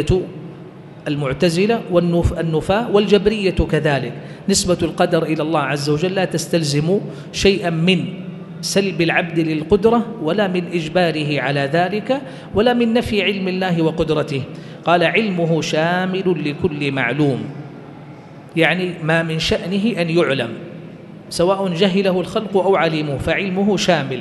المعتزلة والنفاة والجبرية كذلك. نسبة القدر إلى الله عز وجل لا تستلزم شيئا من سلب العبد للقدرة ولا من إجباره على ذلك ولا من نفي علم الله وقدرته. قال علمه شامل لكل معلوم، يعني ما من شأنه أن يعلم سواء جهله الخلق أو علمه، فعلمه شامل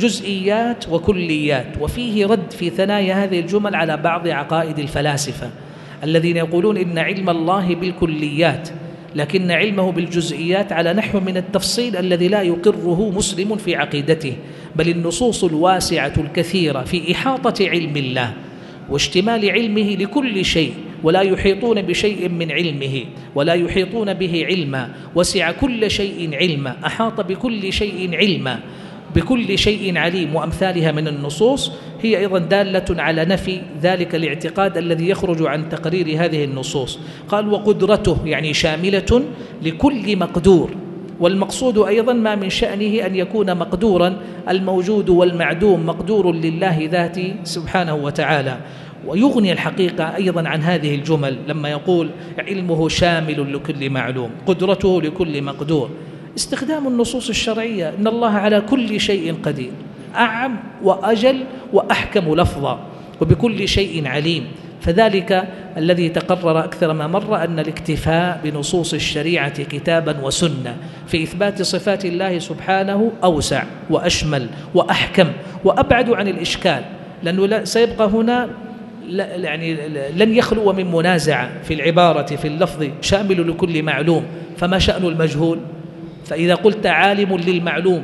جزئيات وكليات. وفيه رد في ثنايا هذه الجمل على بعض عقائد الفلاسفة الذين يقولون إن علم الله بالكليات لكن علمه بالجزئيات على نحو من التفصيل الذي لا يقره مسلم في عقيدته، بل النصوص الواسعة الكثيرة في إحاطة علم الله واشتمال علمه لكل شيء، ولا يحيطون بشيء من علمه ولا يحيطون به علما، وسع كل شيء علما، أحاط بكل شيء علما، بكل شيء عليم، وأمثالها من النصوص هي أيضا دالة على نفي ذلك الاعتقاد الذي يخرج عن تقرير هذه النصوص. قال وقدرته يعني شاملة لكل مقدور، والمقصود أيضا ما من شأنه أن يكون مقدورا، الموجود والمعدوم مقدور لله ذاته سبحانه وتعالى. ويغني الحقيقة أيضا عن هذه الجمل لما يقول علمه شامل لكل معلوم، قدرته لكل مقدور، استخدام النصوص الشرعية إن الله على كل شيء قدير، أعم وأجل وأحكم لفظا، وبكل شيء عليم. فذلك الذي تقرر أكثر ما مر أن الاكتفاء بنصوص الشريعة كتابا وسنة في إثبات صفات الله سبحانه أوسع وأشمل وأحكم وأبعد عن الإشكال، لأنه سيبقى هنا يعني لن يخلو من منازعة في العبارة في اللفظ شامل لكل معلوم، فما شأن المجهول؟ فإذا قلت عالم للمعلوم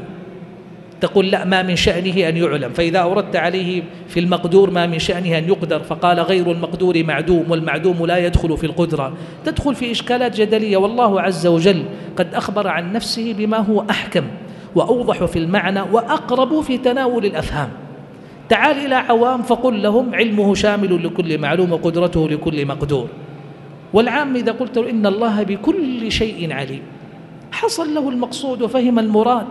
تقول لا ما من شأنه أن يعلم، فإذا أوردت عليه في المقدور ما من شأنه أن يقدر فقال غير المقدور معدوم والمعدوم لا يدخل في القدرة، تدخل في إشكالات جدلية. والله عز وجل قد أخبر عن نفسه بما هو أحكم وأوضح في المعنى وأقرب في تناول الأفهام. تعال إلى عوام فقل لهم علمه شامل لكل معلوم وقدرته لكل مقدور، والعام إذا قلت له إن الله بكل شيء عليم حصل له المقصود وفهم المراد.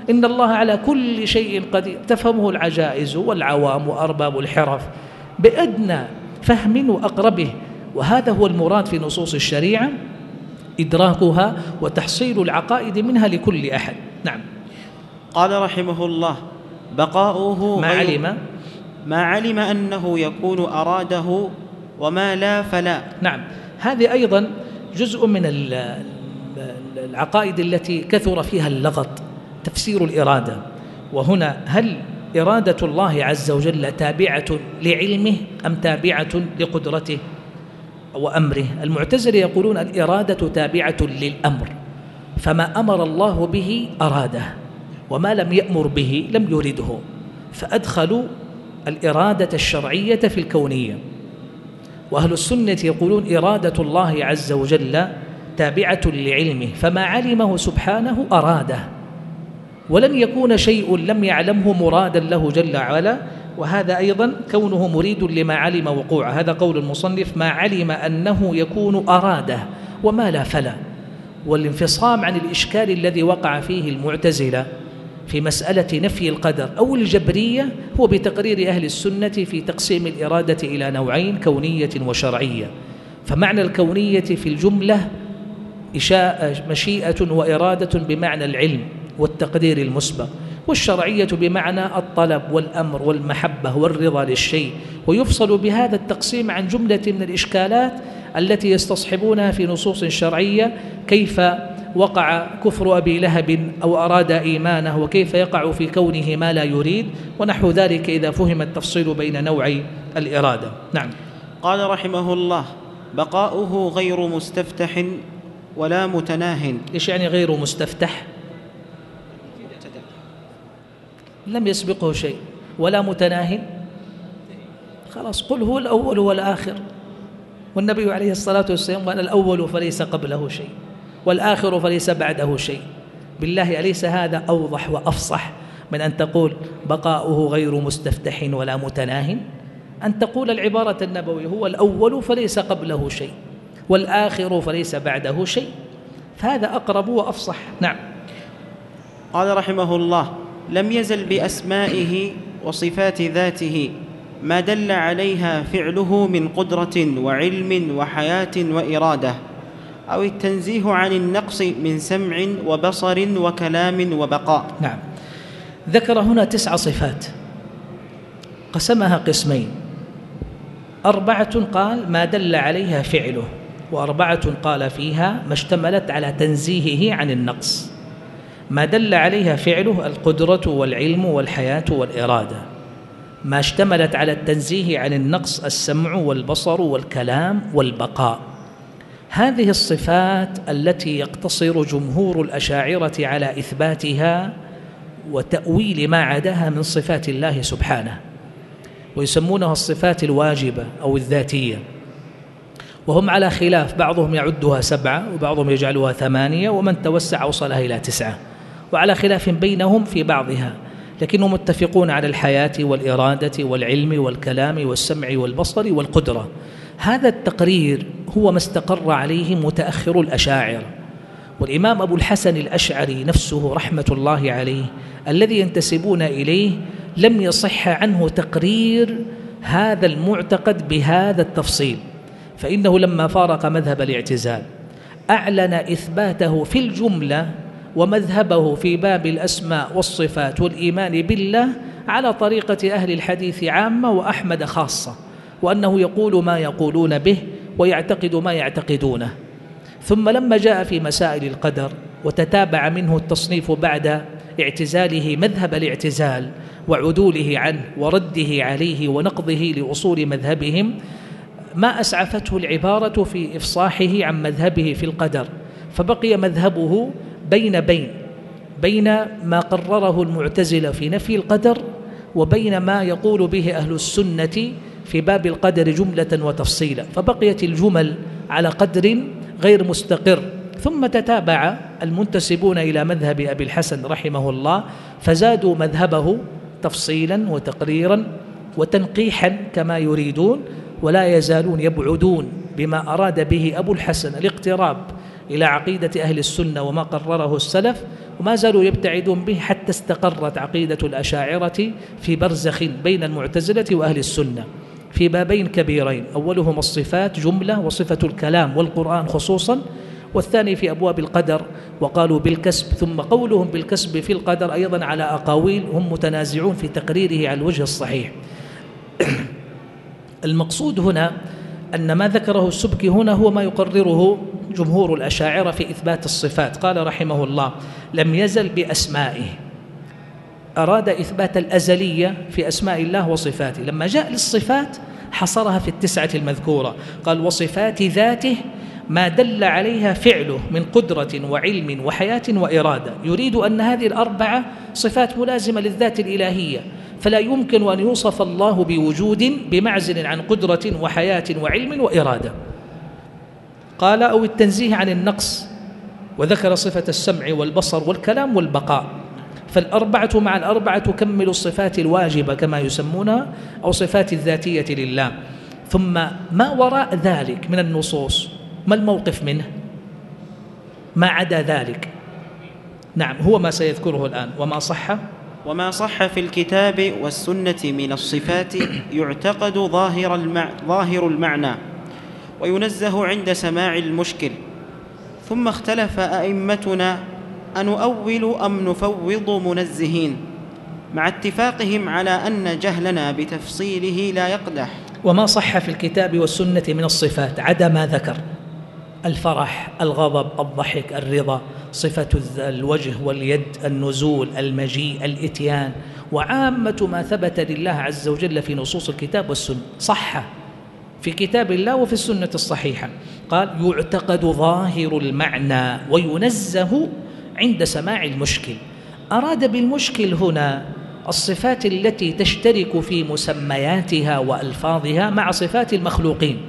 إن الله على كل شيء قدير، تفهمه العجائز والعوام وأرباب الحرف بأدنى فهم وأقربه، وهذا هو المراد في نصوص الشريعة، إدراكها وتحصيل العقائد منها لكل أحد. نعم. قال رحمه الله: بقاؤه ما علم ما علم أنه يكون أراده، وما لا فلا. نعم، هذه أيضا جزء من العقائد التي كثر فيها اللغط، تفسير الإرادة. وهنا هل إرادة الله عز وجل تابعة لعلمه أم تابعة لقدرته وأمره؟ المعتزلة يقولون الإرادة تابعة للأمر، فما أمر الله به أراده، وما لم يأمر به لم يرده، فأدخلوا الإرادة الشرعية في الكونية. وأهل السنة يقولون إرادة الله عز وجل تابعة لعلمه، فما علمه سبحانه أراده، ولن يكون شيء لم يعلمه مرادا له جل وعلا، وهذا أيضا كونه مريد لما علم وقوعه. هذا قول المصنف: ما علم أنه يكون أراده وما لا فلا. والانفصام عن الإشكال الذي وقع فيه المعتزلة في مسألة نفي القدر أو الجبرية هو بتقرير أهل السنة في تقسيم الإرادة إلى نوعين: كونية وشرعية. فمعنى الكونية في الجملة إشاء مشيئة وإرادة بمعنى العلم والتقدير المسبق، والشرعية بمعنى الطلب والأمر والمحبة والرضا للشيء. ويفصل بهذا التقسيم عن جملة من الإشكالات التي يستصحبونها في نصوص شرعية، كيف وقع كفر أبي لهب أو أراد إيمانه، وكيف يقع في كونه ما لا يريد، ونحو ذلك إذا فهم التفصيل بين نوعي الإرادة. نعم. قال رحمه الله: بقاؤه غير مستفتح ولا متناه. إيش يعني غير مستفتح؟ لم يسبقه شيء. ولا متناه، خلاص قل هو الأول والآخر، والنبي عليه الصلاة والسلام قال: الأول فليس قبله شيء، والآخر فليس بعده شيء. بالله أليس هذا أوضح وأفصح من أن تقول بقاؤه غير مستفتح ولا متناه؟ أن تقول العبارة النبوية: هو الأول فليس قبله شيء، والآخر فليس بعده شيء، فهذا أقرب وأفصح. نعم. قال رحمه الله: لم يزل بأسمائه وصفات ذاته ما دل عليها فعله من قدرة وعلم وحياة وإرادة، أو التنزيه عن النقص من سمع وبصر وكلام وبقاء. نعم. ذكر هنا تسع صفات قسمها قسمين: أربعة قال ما دل عليها فعله، وأربعة قال فيها ما اشتملت على تنزيهه عن النقص. ما دل عليها فعله القدرة والعلم والحياة والإرادة، ما اشتملت على التنزيه عن النقص السمع والبصر والكلام والبقاء. هذه الصفات التي يقتصر جمهور الأشاعرة على إثباتها وتأويل ما عداها من صفات الله سبحانه، ويسمونها الصفات الواجبة أو الذاتية، وهم على خلاف، بعضهم يعدها سبعة وبعضهم يجعلها ثمانية، ومن توسع وصلها إلى تسعة، وعلى خلاف بينهم في بعضها، لكنهم متفقون على الحياة والإرادة والعلم والكلام والسمع والبصر والقدرة. هذا التقرير هو ما استقر عليه متأخر الأشاعرة، والإمام أبو الحسن الأشعري نفسه رحمة الله عليه الذي ينتسبون إليه لم يصح عنه تقرير هذا المعتقد بهذا التفصيل، فإنه لما فارق مذهب الاعتزال أعلن إثباته في الجملة ومذهبه في باب الأسماء والصفات والإيمان بالله على طريقة أهل الحديث عامة وأحمد خاصة، وأنه يقول ما يقولون به ويعتقد ما يعتقدونه. ثم لما جاء في مسائل القدر وتتابع منه التصنيف بعد اعتزاله مذهب الاعتزال وعدوله عنه ورده عليه ونقضه لأصول مذهبهم، ما أسعفته العبارة في إفصاحه عن مذهبه في القدر، فبقي مذهبه بين بين بين ما قرره المعتزلة في نفي القدر وبين ما يقول به أهل السنة في باب القدر جملة وتفصيلا، فبقيت الجمل على قدر غير مستقر. ثم تتابع المنتسبون إلى مذهب أبي الحسن رحمه الله فزادوا مذهبه تفصيلا وتقريرا وتنقيحا كما يريدون، ولا يزالون يبعدون بما أراد به أبو الحسن الاقتراب إلى عقيدة أهل السنة وما قرره السلف، وما زالوا يبتعدون به حتى استقرت عقيدة الأشاعرة في برزخ بين المعتزلة وأهل السنة في بابين كبيرين، أولهما الصفات جملة وصفة الكلام والقرآن خصوصا، والثاني في أبواب القدر وقالوا بالكسب، ثم قولهم بالكسب في القدر أيضا على أقاويل هم متنازعون في تقريره على الوجه الصحيح. المقصود هنا أن ما ذكره السبكي هنا هو ما يقرره جمهور الأشاعرة في إثبات الصفات. قال رحمه الله: لم يزل بأسمائه، أراد إثبات الأزلية في أسماء الله وصفاته. لما جاء للصفات حصرها في التسعة المذكورة، قال: وصفات ذاته ما دل عليها فعله من قدرة وعلم وحياة وإرادة. يريد أن هذه الأربعة صفات ملازمة للذات الإلهية، فلا يمكن أن يوصف الله بوجود بمعزل عن قدرة وحياة وعلم وإرادة. قال: أو التنزيه عن النقص، وذكر صفة السمع والبصر والكلام والبقاء. فالأربعة مع الأربعة تكمل الصفات الواجبة كما يسمونها، أو صفات الذاتية لله. ثم ما وراء ذلك من النصوص ما الموقف منه؟ ما عدا ذلك نعم هو ما سيذكره الآن. وما صح وما صح في الكتاب والسنة من الصفات يعتقد ظاهر, المع... ظاهر المعنى وينزه عند سماع المشكل. ثم اختلف أئمتنا أنؤول أم نفوض منزهين، مع اتفاقهم على أن جهلنا بتفصيله لا يقدح. وما صح في الكتاب والسنة من الصفات عدا ما ذكر: الفرح، الغضب، الضحك، الرضا، صفة الوجه واليد، النزول، المجيء، الإتيان، وعامة ما ثبت لله عز وجل في نصوص الكتاب والسنة صح في كتاب الله وفي السنة الصحيحة. قال: يعتقد ظاهر المعنى وينزه عند سماع المشكل. أراد بالمشكل هنا الصفات التي تشترك في مسمياتها وألفاظها مع صفات المخلوقين،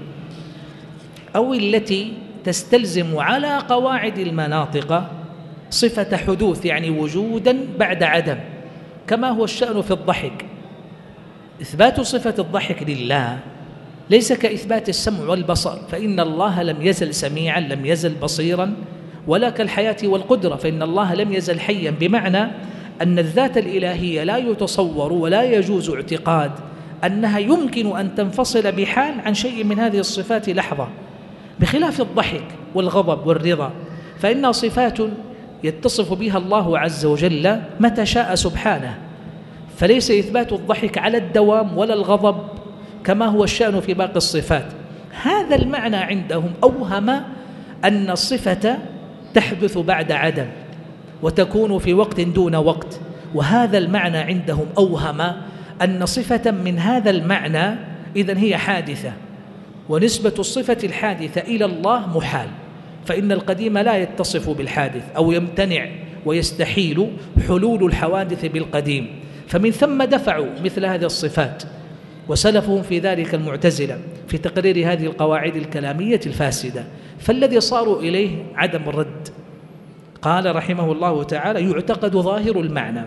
أو التي تستلزم على قواعد المناطق صفة حدوث، يعني وجودا بعد عدم، كما هو الشأن في الضحك. إثبات صفة الضحك لله ليس كإثبات السمع والبصر، فإن الله لم يزل سميعا، لم يزل بصيرا، ولا كالحياة والقدرة، فإن الله لم يزل حيا، بمعنى أن الذات الإلهية لا يتصور ولا يجوز اعتقاد أنها يمكن أن تنفصل بحال عن شيء من هذه الصفات لحظة، بخلاف الضحك والغضب والرضا، فإنها صفات يتصف بها الله عز وجل متى شاء سبحانه، فليس إثبات الضحك على الدوام ولا الغضب كما هو الشأن في باقي الصفات. هذا المعنى عندهم أوهم أن الصفة تحدث بعد عدم وتكون في وقت دون وقت، وهذا المعنى عندهم أوهم أن صفة من هذا المعنى إذن هي حادثة، ونسبة الصفة الحادثة إلى الله محال، فإن القديم لا يتصف بالحادث، أو يمتنع ويستحيل حلول الحوادث بالقديم، فمن ثم دفعوا مثل هذه الصفات، وسلفهم في ذلك المعتزلة في تقرير هذه القواعد الكلامية الفاسدة، فالذي صاروا إليه عدم الرد. قال رحمه الله تعالى: يعتقد ظاهر المعنى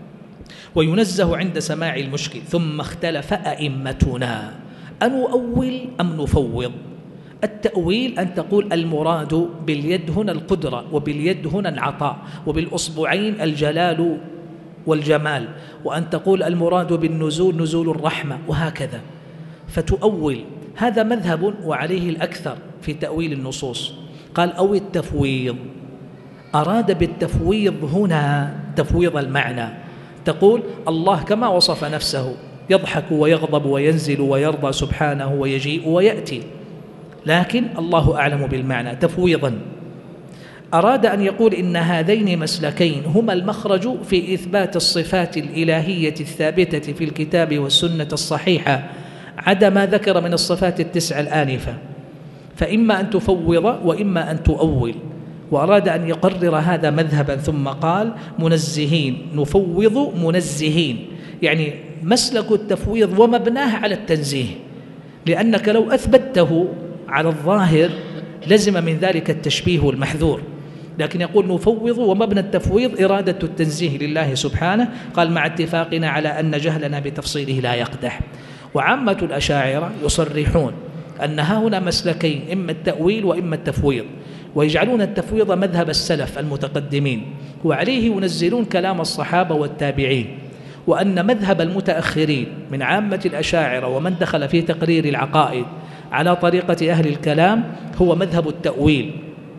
وينزه عند سماع المشكل. ثم اختلف أئمتنا أنؤول أم نفوض. التأويل أن تقول المراد باليد هنا القدرة، وباليد هنا العطاء، وبالأصبعين الجلال والجمال، وأن تقول المراد بالنزول نزول الرحمة، وهكذا فتؤول. هذا مذهب وعليه الأكثر في تأويل النصوص. قال: أو التفويض، أراد بالتفويض هنا تفويض المعنى، تقول الله كما وصف نفسه يضحك ويغضب وينزل ويرضى سبحانه ويجيء ويأتي، لكن الله أعلم بالمعنى تفويضا. أراد أن يقول إن هذين مسلكين هما المخرج في إثبات الصفات الإلهية الثابتة في الكتاب والسنة الصحيحة عدا ما ذكر من الصفات التسع الآنفة، فإما أن تفوض وإما أن تؤول. وأراد أن يقرر هذا مذهبا، ثم قال: منزهين، نفوض منزهين، يعني مسلك التفويض ومبناه على التنزيه، لأنك لو أثبته على الظاهر لزم من ذلك التشبيه المحذور، لكن يقول نفوض ومبنى التفويض إرادة التنزيه لله سبحانه. قال: مع اتفاقنا على أن جهلنا بتفصيله لا يقدح. وعامة الأشاعرة يصرحون أن هنا مسلكين، إما التأويل وإما التفويض، ويجعلون التفويض مذهب السلف المتقدمين، وعليه ينزلون كلام الصحابة والتابعين، وأن مذهب المتأخرين من عامة الأشاعرة ومن دخل في تقرير العقائد على طريقة أهل الكلام هو مذهب التأويل.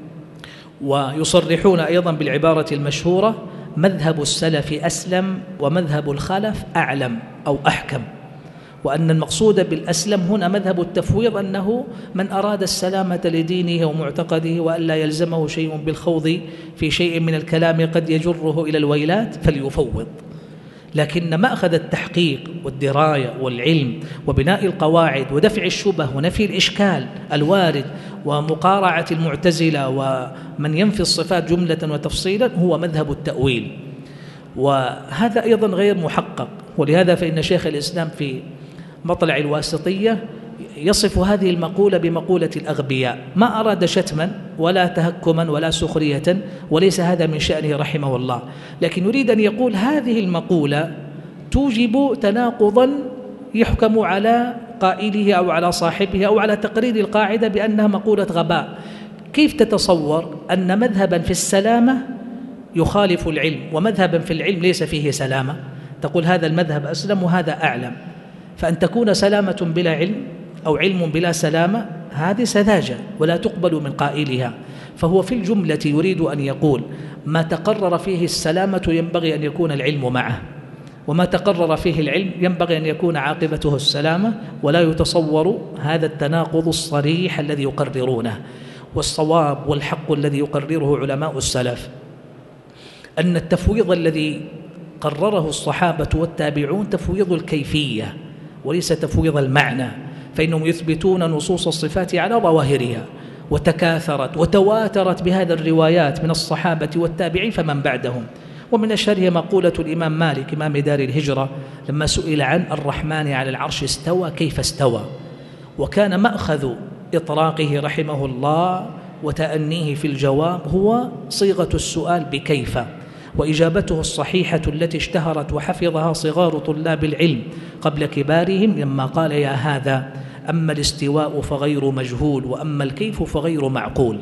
ويصرحون أيضا بالعبارة المشهورة: مذهب السلف أسلم ومذهب الخلف أعلم أو أحكم. وأن المقصود بالأسلم هنا مذهب التفويض، أنه من أراد السلامة لدينه ومعتقده وألا يلزمه شيء بالخوض في شيء من الكلام قد يجره إلى الويلات فليفوض. لكن مأخذ التحقيق والدراية والعلم وبناء القواعد ودفع الشبه ونفي الإشكال الوارد ومقارعة المعتزلة ومن ينفي الصفات جملة وتفصيلا هو مذهب التأويل، وهذا أيضا غير محقق. ولهذا فإن شيخ الإسلام في مطلع الواسطية يصف هذه المقولة بمقولة الأغبياء، ما أراد شتما ولا تهكما ولا سخرية، وليس هذا من شأنه رحمه الله، لكن يريد أن يقول هذه المقولة توجب تناقضا يحكم على قائله أو على صاحبه أو على تقرير القاعدة بأنها مقولة غباء. كيف تتصور أن مذهبا في السلامة يخالف العلم ومذهبا في العلم ليس فيه سلامة؟ تقول هذا المذهب أسلم وهذا أعلم، فأن تكون سلامة بلا علم أو علم بلا سلامة هذه سذاجة ولا تقبل من قائلها. فهو في الجملة يريد أن يقول ما تقرر فيه السلامة ينبغي أن يكون العلم معه، وما تقرر فيه العلم ينبغي أن يكون عاقبته السلامة، ولا يتصور هذا التناقض الصريح الذي يقررونه. والصواب والحق الذي يقرره علماء السلف أن التفويض الذي قرره الصحابة والتابعون تفويض الكيفية وليس تفويض المعنى، فإنهم يثبتون نصوص الصفات على ظواهرها، وتكاثرت وتواترت بهذا الروايات من الصحابة والتابعين فمن بعدهم. ومن أشهرها مقولة الإمام مالك إمام دار الهجرة لما سئل عن الرحمن على العرش استوى كيف استوى، وكان مأخذ إطراقه رحمه الله وتأنيه في الجواب هو صيغة السؤال بكيف، وإجابته الصحيحة التي اشتهرت وحفظها صغار طلاب العلم قبل كبارهم لما قال يا هذا أما الاستواء فغير مجهول وأما الكيف فغير معقول.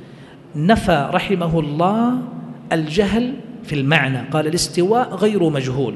نفى رحمه الله الجهل في المعنى، قال الاستواء غير مجهول،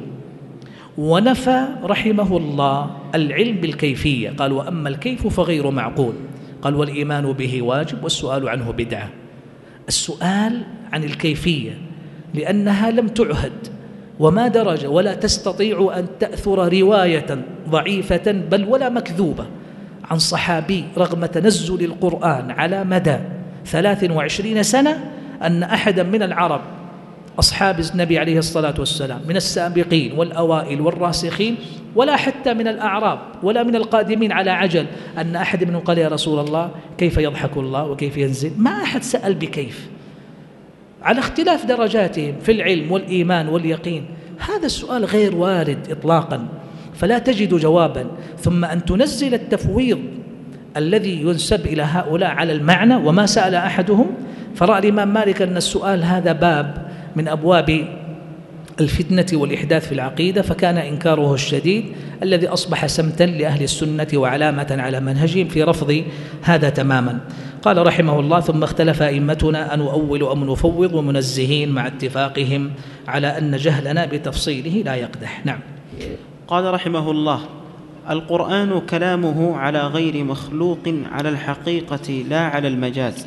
ونفى رحمه الله العلم بالكيفية، قال وأما الكيف فغير معقول، قال والإيمان به واجب والسؤال عنه بدعة. السؤال عن الكيفية لأنها لم تعهد وما درج ولا تستطيع أن تأثر رواية ضعيفة بل ولا مكذوبة عن صحابي رغم تنزل القرآن على مدى ثلاث وعشرين سنة أن أحدا من العرب أصحاب النبي عليه الصلاة والسلام من السابقين والأوائل والراسخين ولا حتى من الأعراب ولا من القادمين على عجل أن أحد منهم قال يا رسول الله كيف يضحك الله وكيف ينزل؟ ما أحد سأل بكيف، على اختلاف درجاتهم في العلم والإيمان واليقين. هذا السؤال غير وارد إطلاقا، فلا تجد جوابا. ثم أن تنزل التفويض الذي ينسب إلى هؤلاء على المعنى وما سأل أحدهم. فرأى الإمام مالك أن السؤال هذا باب من أبواب الفتنة والإحداث في العقيدة، فكان إنكاره الشديد الذي أصبح سمتا لأهل السنة وعلامة على منهجهم في رفض هذا تماما. قال رحمه الله ثم اختلف أئمتنا أن نؤول أم نفوض ومنزهين مع اتفاقهم على أن جهلنا بتفصيله لا يقدح. نعم. قال رحمه الله القرآن كلامه على غير مخلوق على الحقيقة لا على المجاز،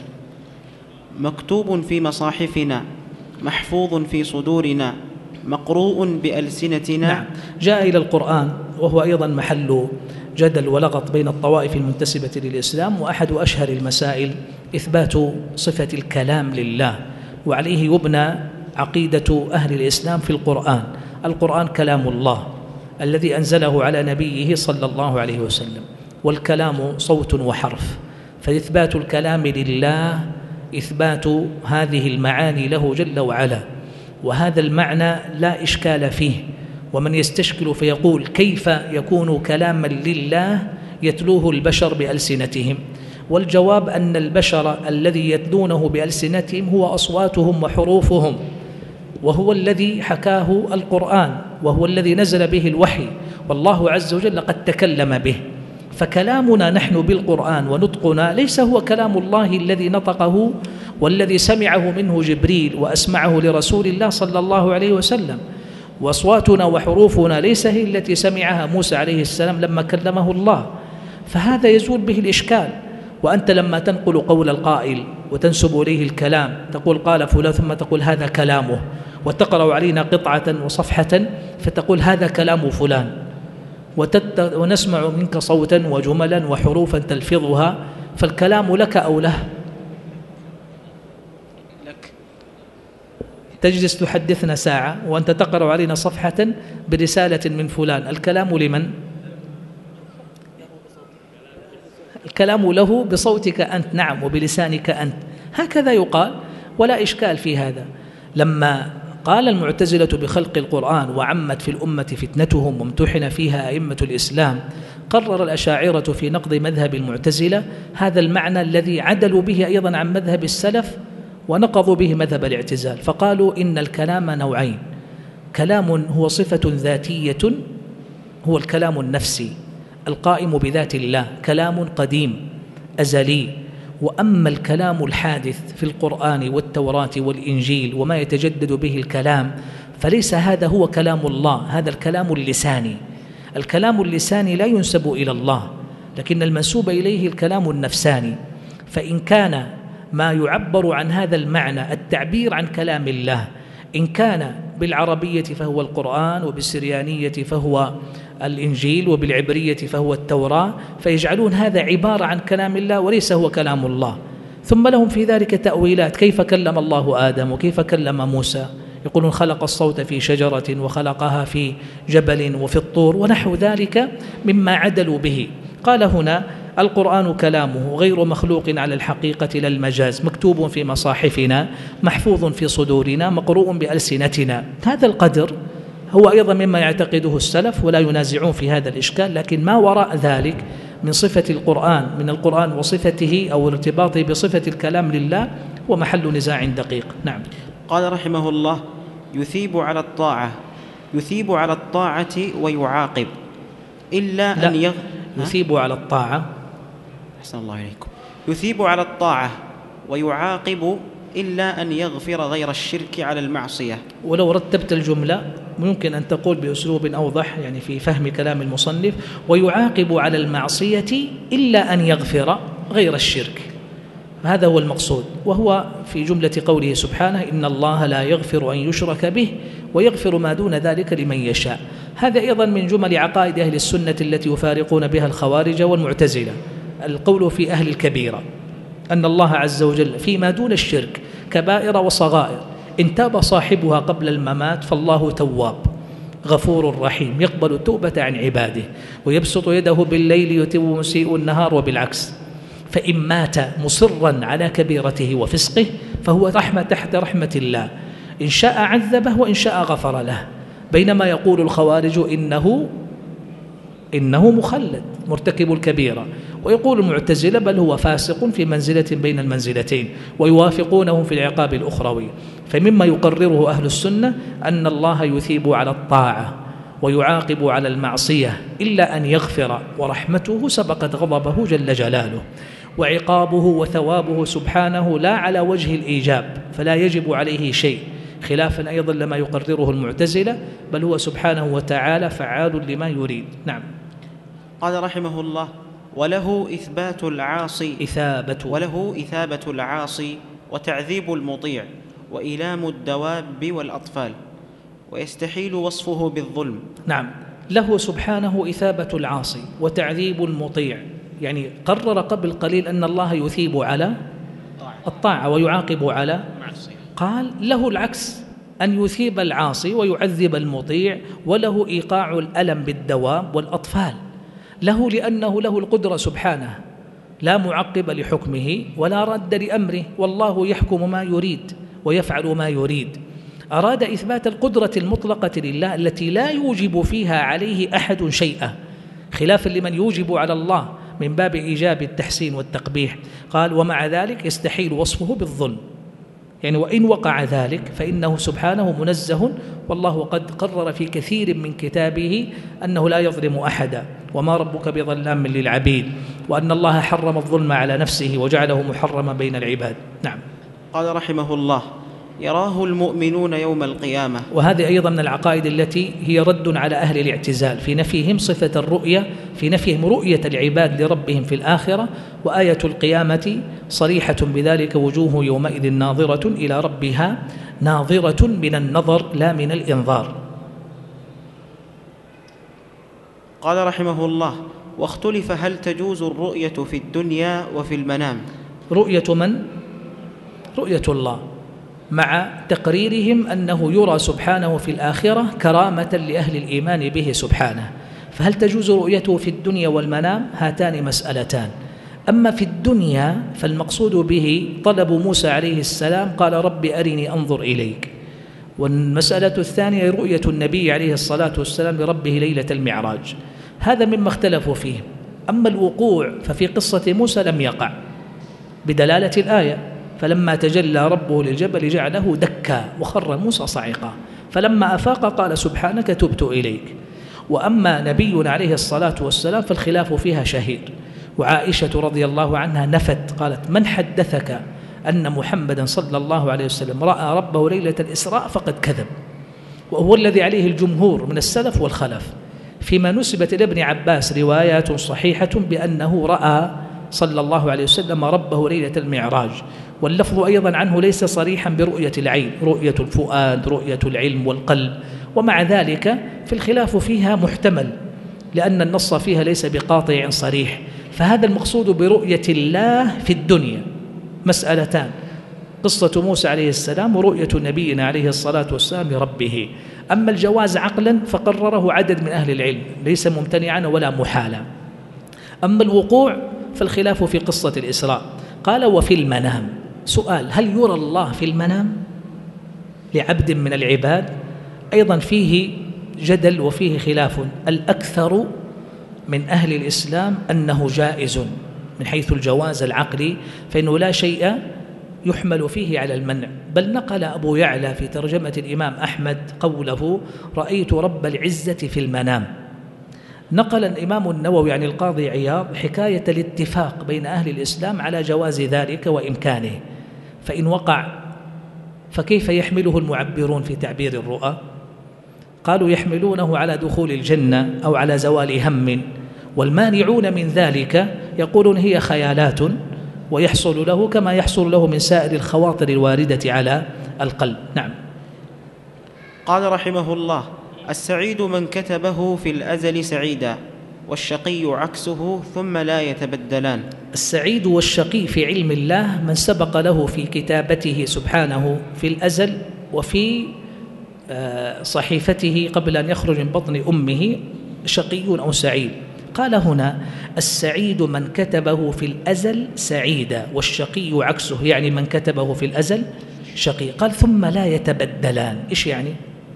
مكتوب في مصاحفنا محفوظ في صدورنا مقروء بألسنتنا. نعم. جاء إلى القرآن وهو أيضا محل جدل ولغط بين الطوائف المنتسبة للإسلام، وأحد أشهر المسائل إثبات صفة الكلام لله، وعليه يبنى عقيدة أهل الإسلام في القرآن. القرآن كلام الله الذي أنزله على نبيه صلى الله عليه وسلم، والكلام صوت وحرف، فإثبات الكلام لله إثبات هذه المعاني له جل وعلا، وهذا المعنى لا إشكال فيه. ومن يستشكل فيقول كيف يكون كلاما لله يتلوه البشر بألسنتهم؟ والجواب أن البشر الذي يتلونه بألسنتهم هو أصواتهم وحروفهم، وهو الذي حكاه القرآن، وهو الذي نزل به الوحي، والله عز وجل قد تكلم به. فكلامنا نحن بالقرآن ونطقنا ليس هو كلام الله الذي نطقه والذي سمعه منه جبريل وأسمعه لرسول الله صلى الله عليه وسلم، وأصواتنا وحروفنا ليس هي التي سمعها موسى عليه السلام لما كلمه الله، فهذا يزول به الإشكال. وأنت لما تنقل قول القائل وتنسب إليه الكلام تقول قال فلان ثم تقول هذا كلامه، وتقرأ علينا قطعة وصفحة فتقول هذا كلام فلان، وتت... ونسمع منك صوتا وجملا وحروفا تلفظها، فالكلام لك أو له؟ لك. تجلس تحدثنا ساعة وأنت تقرأ علينا صفحة برسالة من فلان، الكلام لمن؟ الكلام له بصوتك أنت، نعم، وبلسانك أنت، هكذا يقال ولا إشكال في هذا. لما قال المعتزلة بخلق القرآن وعمت في الأمة فتنتهم وامتحن فيها أئمة الإسلام، قرر الأشاعرة في نقض مذهب المعتزلة هذا المعنى الذي عدلوا به أيضا عن مذهب السلف ونقضوا به مذهب الاعتزال، فقالوا إن الكلام نوعين: كلام هو صفة ذاتية هو الكلام النفسي القائم بذات الله، كلام قديم أزلي، وأما الكلام الحادث في القرآن والتوراة والإنجيل وما يتجدد به الكلام فليس هذا هو كلام الله، هذا الكلام اللساني. الكلام اللساني لا ينسب إلى الله، لكن المنسوب إليه الكلام النفساني. فإن كان ما يعبر عن هذا المعنى التعبير عن كلام الله، إن كان بالعربية فهو القرآن، وبالسريانية فهو الإنجيل، وبالعبرية فهو التوراة، فيجعلون هذا عبارة عن كلام الله وليس هو كلام الله. ثم لهم في ذلك تأويلات: كيف كلم الله آدم وكيف كلم موسى؟ يقولون خلق الصوت في شجرة وخلقها في جبل وفي الطور ونحو ذلك مما عدلوا به. قال هنا: القرآن كلامه غير مخلوق على الحقيقة لا المجاز، مكتوب في مصاحفنا، محفوظ في صدورنا، مقروء بألسنتنا. هذا القدر هو أيضا مما يعتقده السلف ولا ينازعون في هذا الإشكال، لكن ما وراء ذلك من صفة القرآن من القرآن وصفته أو ارتباطه بصفة الكلام لله ومحل نزاع دقيق. نعم. قال رحمه الله: يثيب على الطاعة يثيب على الطاعة ويعاقب إلا لا. أن يغ... يثيب على الطاعة، أحسن الله إليكم، يثيب على الطاعة ويعاقب إلا أن يغفر غير الشرك على المعصية. ولو رتبت الجملة ممكن أن تقول بأسلوب أوضح يعني في فهم كلام المصنف: ويعاقب على المعصية إلا أن يغفر غير الشرك. هذا هو المقصود، وهو في جملة قوله سبحانه: إن الله لا يغفر أن يشرك به ويغفر ما دون ذلك لمن يشاء. هذا أيضا من جمل عقائد أهل السنة التي يفارقون بها الخوارج والمعتزلة. القول في أهل الكبيرة أن الله عز وجل فيما دون الشرك كبائر وصغائر إن تاب صاحبها قبل الممات فالله تواب غفور رحيم، يقبل التوبة عن عباده ويبسط يده بالليل يتوب مسيء النهار، وبالعكس. فإن مات مصرا على كبيرته وفسقه فهو رحمة تحت رحمة الله، إن شاء عذبه وإن شاء غفر له. بينما يقول الخوارج إنه إنه مخلد مرتكب الكبيرة، ويقول المعتزلة بل هو فاسق في منزلة بين المنزلتين، ويوافقونهم في العقاب الأخروي. فمما يقرره أهل السنة أن الله يثيب على الطاعة ويعاقب على المعصية إلا أن يغفر، ورحمته سبقت غضبه جل جلاله، وعقابه وثوابه سبحانه لا على وجه الإيجاب فلا يجب عليه شيء، خلافا أيضا لما يقرره المعتزلة، بل هو سبحانه وتعالى فعال لما يريد. نعم. قال رحمه الله: وله إثبات العاصي إثابة وله إثابة العاصي وتعذيب المطيع وإيلام الدواب والأطفال، ويستحيل وصفه بالظلم. نعم، له سبحانه إثابة العاصي وتعذيب المطيع، يعني قرر قبل قليل أن الله يثيب على الطاعة ويعاقب على معصية. قال له العكس، أن يثيب العاصي ويعذب المطيع، وله إيقاع الألم بالدواب والأطفال. له لأنه له القدرة سبحانه، لا معقب لحكمه ولا رد لأمره، والله يحكم ما يريد ويفعل ما يريد. أراد إثبات القدرة المطلقة لله التي لا يوجب فيها عليه أحد شيئا، خلافا لمن يوجب على الله من باب إيجاب التحسين والتقبيح. قال: ومع ذلك يستحيل وصفه بالظلم، يعني وإن وقع ذلك فإنه سبحانه منزه، والله قد قرر في كثير من كتابه أنه لا يظلم أحدا، وما ربك بظلام للعبيد، وأن الله حرم الظلم على نفسه وجعله محرما بين العباد. نعم. قال رحمه الله: يراه المؤمنون يوم القيامة. وهذه أيضا من العقائد التي هي رد على أهل الاعتزال في نفيهم صفة الرؤية، في نفيهم رؤية العباد لربهم في الآخرة، وآية القيامة صريحة بذلك: وجوه يومئذ ناظرة إلى ربها ناظرة من النظر لا من الإنظار. قال رحمه الله: واختلف هل تجوز الرؤية في الدنيا وفي المنام. رؤية من؟ رؤية الله، مع تقريرهم أنه يرى سبحانه في الآخرة كرامة لأهل الإيمان به سبحانه. فهل تجوز رؤيته في الدنيا والمنام؟ هاتان مسألتان. أما في الدنيا فالمقصود به طلب موسى عليه السلام، قال: رب أرني أنظر إليك. والمسألة الثانية رؤية النبي عليه الصلاة والسلام لربه ليلة المعراج. هذا مما اختلفوا فيه. أما الوقوع ففي قصة موسى لم يقع بدلالة الآية: فلما تجلى ربه للجبل جعله دكا وخر موسى صعقا فلما أفاق قال سبحانك تبت إليك. وأما نبينا عليه الصلاة والسلام فالخلاف فيها شهير. وعائشة رضي الله عنها نفت، قالت: من حدثك أن محمدا صلى الله عليه وسلم رأى ربه ليلة الإسراء فقد كذب. وهو الذي عليه الجمهور من السلف والخلف. فيما نسبت لابن عباس روايات صحيحة بأنه رأى صلى الله عليه وسلم ربه ليلة المعراج، واللفظ أيضا عنه ليس صريحا برؤية العين، رؤية الفؤاد، رؤية العلم والقلب. ومع ذلك في الخلاف فيها محتمل، لأن النص فيها ليس بقاطع صريح. فهذا المقصود برؤية الله في الدنيا مسألتان: قصة موسى عليه السلام ورؤية نبينا عليه الصلاة والسلام لربه. أما الجواز عقلا فقرره عدد من أهل العلم، ليس ممتنعا ولا محالا. أما الوقوع فالخلاف في قصة الإسراء. قال: وفي المنام. سؤال: هل يرى الله في المنام لعبد من العباد؟ أيضا فيه جدل وفيه خلاف. الأكثر من أهل الإسلام أنه جائز من حيث الجواز العقلي، فإنه لا شيء يحمل فيه على المنع. بل نقل أبو يعلى في ترجمة الإمام أحمد قوله: رأيت رب العزة في المنام. نقل الإمام النووي عن القاضي عياض حكاية الاتفاق بين أهل الإسلام على جواز ذلك وإمكانه. فإن وقع فكيف يحمله المعبرون في تعبير الرؤى؟ قالوا يحملونه على دخول الجنة أو على زوال هم، والمانعون من ذلك يقولون هي خيالات ويحصل له كما يحصل له من سائر الخواطر الواردة على القلب. نعم. قال رحمه الله: السعيد من كتبه في الأزل سعيدا، والشقي عكسه ثم لا يتبدلان. السعيد والشقي في علم الله من سبق له في كتابته سبحانه في الأزل وفي صحيفته قبل أن يخرج من بطن أمه شقي أو سعيد. قال هنا: السعيد من كتبه في الأزل سعيدا، والشقي عكسه، يعني من كتبه في الأزل شقي. قال: ثم لا يتبدلان. إيش يعني؟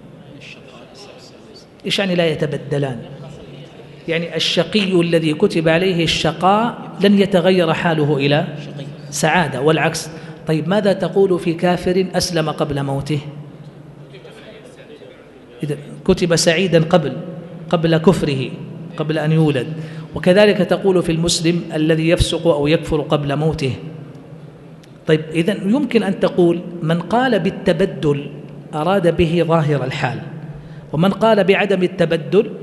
إيش يعني لا يتبدلان؟ يعني الشقي الذي كتب عليه الشقاء لن يتغير حاله إلى سعادة، والعكس. طيب ماذا تقول في كافر أسلم قبل موته؟ إذا كتب سعيدا قبل قبل كفره، قبل أن يولد. وكذلك تقول في المسلم الذي يفسق أو يكفر قبل موته. طيب إذن يمكن أن تقول من قال بالتبدل أراد به ظاهر الحال، ومن قال بعدم التبدل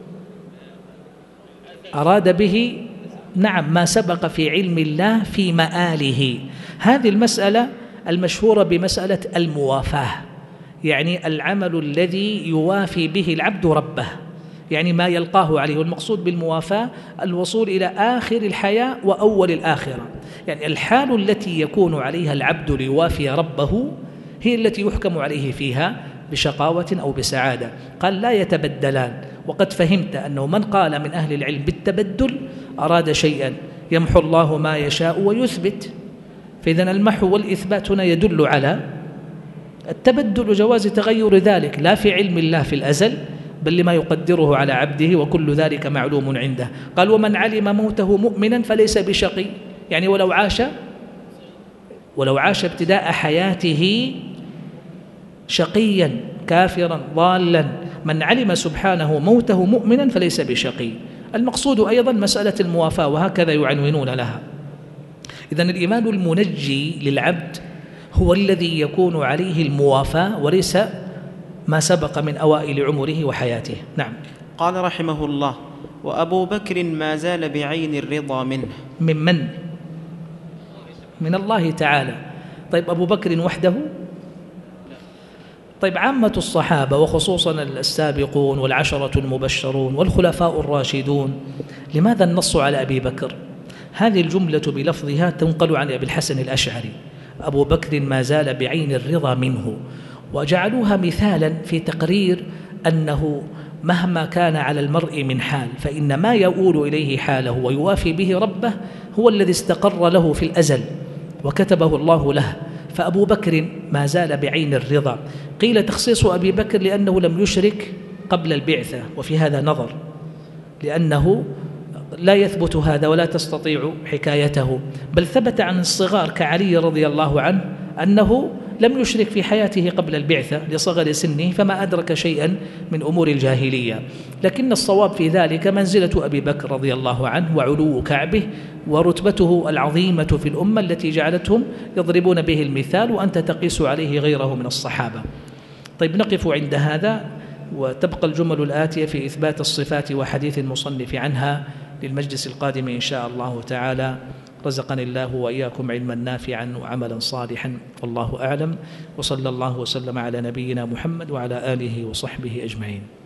أراد به نعم ما سبق في علم الله في مآله. هذه المسألة المشهورة بمسألة الموافاة، يعني العمل الذي يوافي به العبد ربه، يعني ما يلقاه عليه. والمقصود بالموافاة الوصول إلى آخر الحياة وأول الآخرة، يعني الحال التي يكون عليها العبد ليوافي ربه هي التي يحكم عليه فيها بشقاوة أو بسعادة. قال: لا يتبدلان. وقد فهمت أنه من قال من أهل العلم بالتبدل أراد شيئا يمحو الله ما يشاء ويثبت. فإذن المحو والإثبات هنا يدل على التبدل وجواز تغير ذلك، لا في علم الله في الأزل بل لما يقدره على عبده، وكل ذلك معلوم عنده. قال: ومن علم موته مؤمنا فليس بشقي، يعني ولو عاش ولو عاش ابتداء حياته شقيا كافرا ضالا، من علم سبحانه موته مؤمنا فليس بشقي. المقصود أيضا مسألة الموافاة، وهكذا يعنونون لها. إذن الإيمان المنجي للعبد هو الذي يكون عليه الموافاة وليس ما سبق من أوائل عمره وحياته. نعم. قال رحمه الله: وأبو بكر ما زال بعين الرضا منه. من من؟ من الله تعالى. طيب أبو بكر وحده؟ طيب عامة الصحابة وخصوصا السابقون والعشرة المبشرون والخلفاء الراشدون، لماذا النص على أبي بكر؟ هذه الجملة بلفظها تنقل عن أبي الحسن الأشعري: أبو بكر ما زال بعين الرضا منه، وجعلوها مثالا في تقرير أنه مهما كان على المرء من حال فإن ما يؤول إليه حاله ويوافي به ربه هو الذي استقر له في الأزل وكتبه الله له. فأبو بكر ما زال بعين الرضا. قيل تخصيص أبي بكر لأنه لم يشرك قبل البعثة، وفي هذا نظر، لأنه لا يثبت هذا ولا تستطيع حكايته، بل ثبت عن الصغار كعلي رضي الله عنه أنه لم يشرك في حياته قبل البعثة لصغر سنه، فما أدرك شيئا من أمور الجاهلية. لكن الصواب في ذلك منزلة أبي بكر رضي الله عنه وعلو كعبه ورتبته العظيمة في الأمة التي جعلتهم يضربون به المثال، وأنت تقيس عليه غيره من الصحابة. طيب نقف عند هذا، وتبقى الجمل الآتية في إثبات الصفات وحديث المصنف عنها للمجلس القادم إن شاء الله تعالى. رزقني الله وإياكم علما نافعا وعملا صالحا، والله أعلم، وصلى الله وسلم على نبينا محمد وعلى آله وصحبه أجمعين.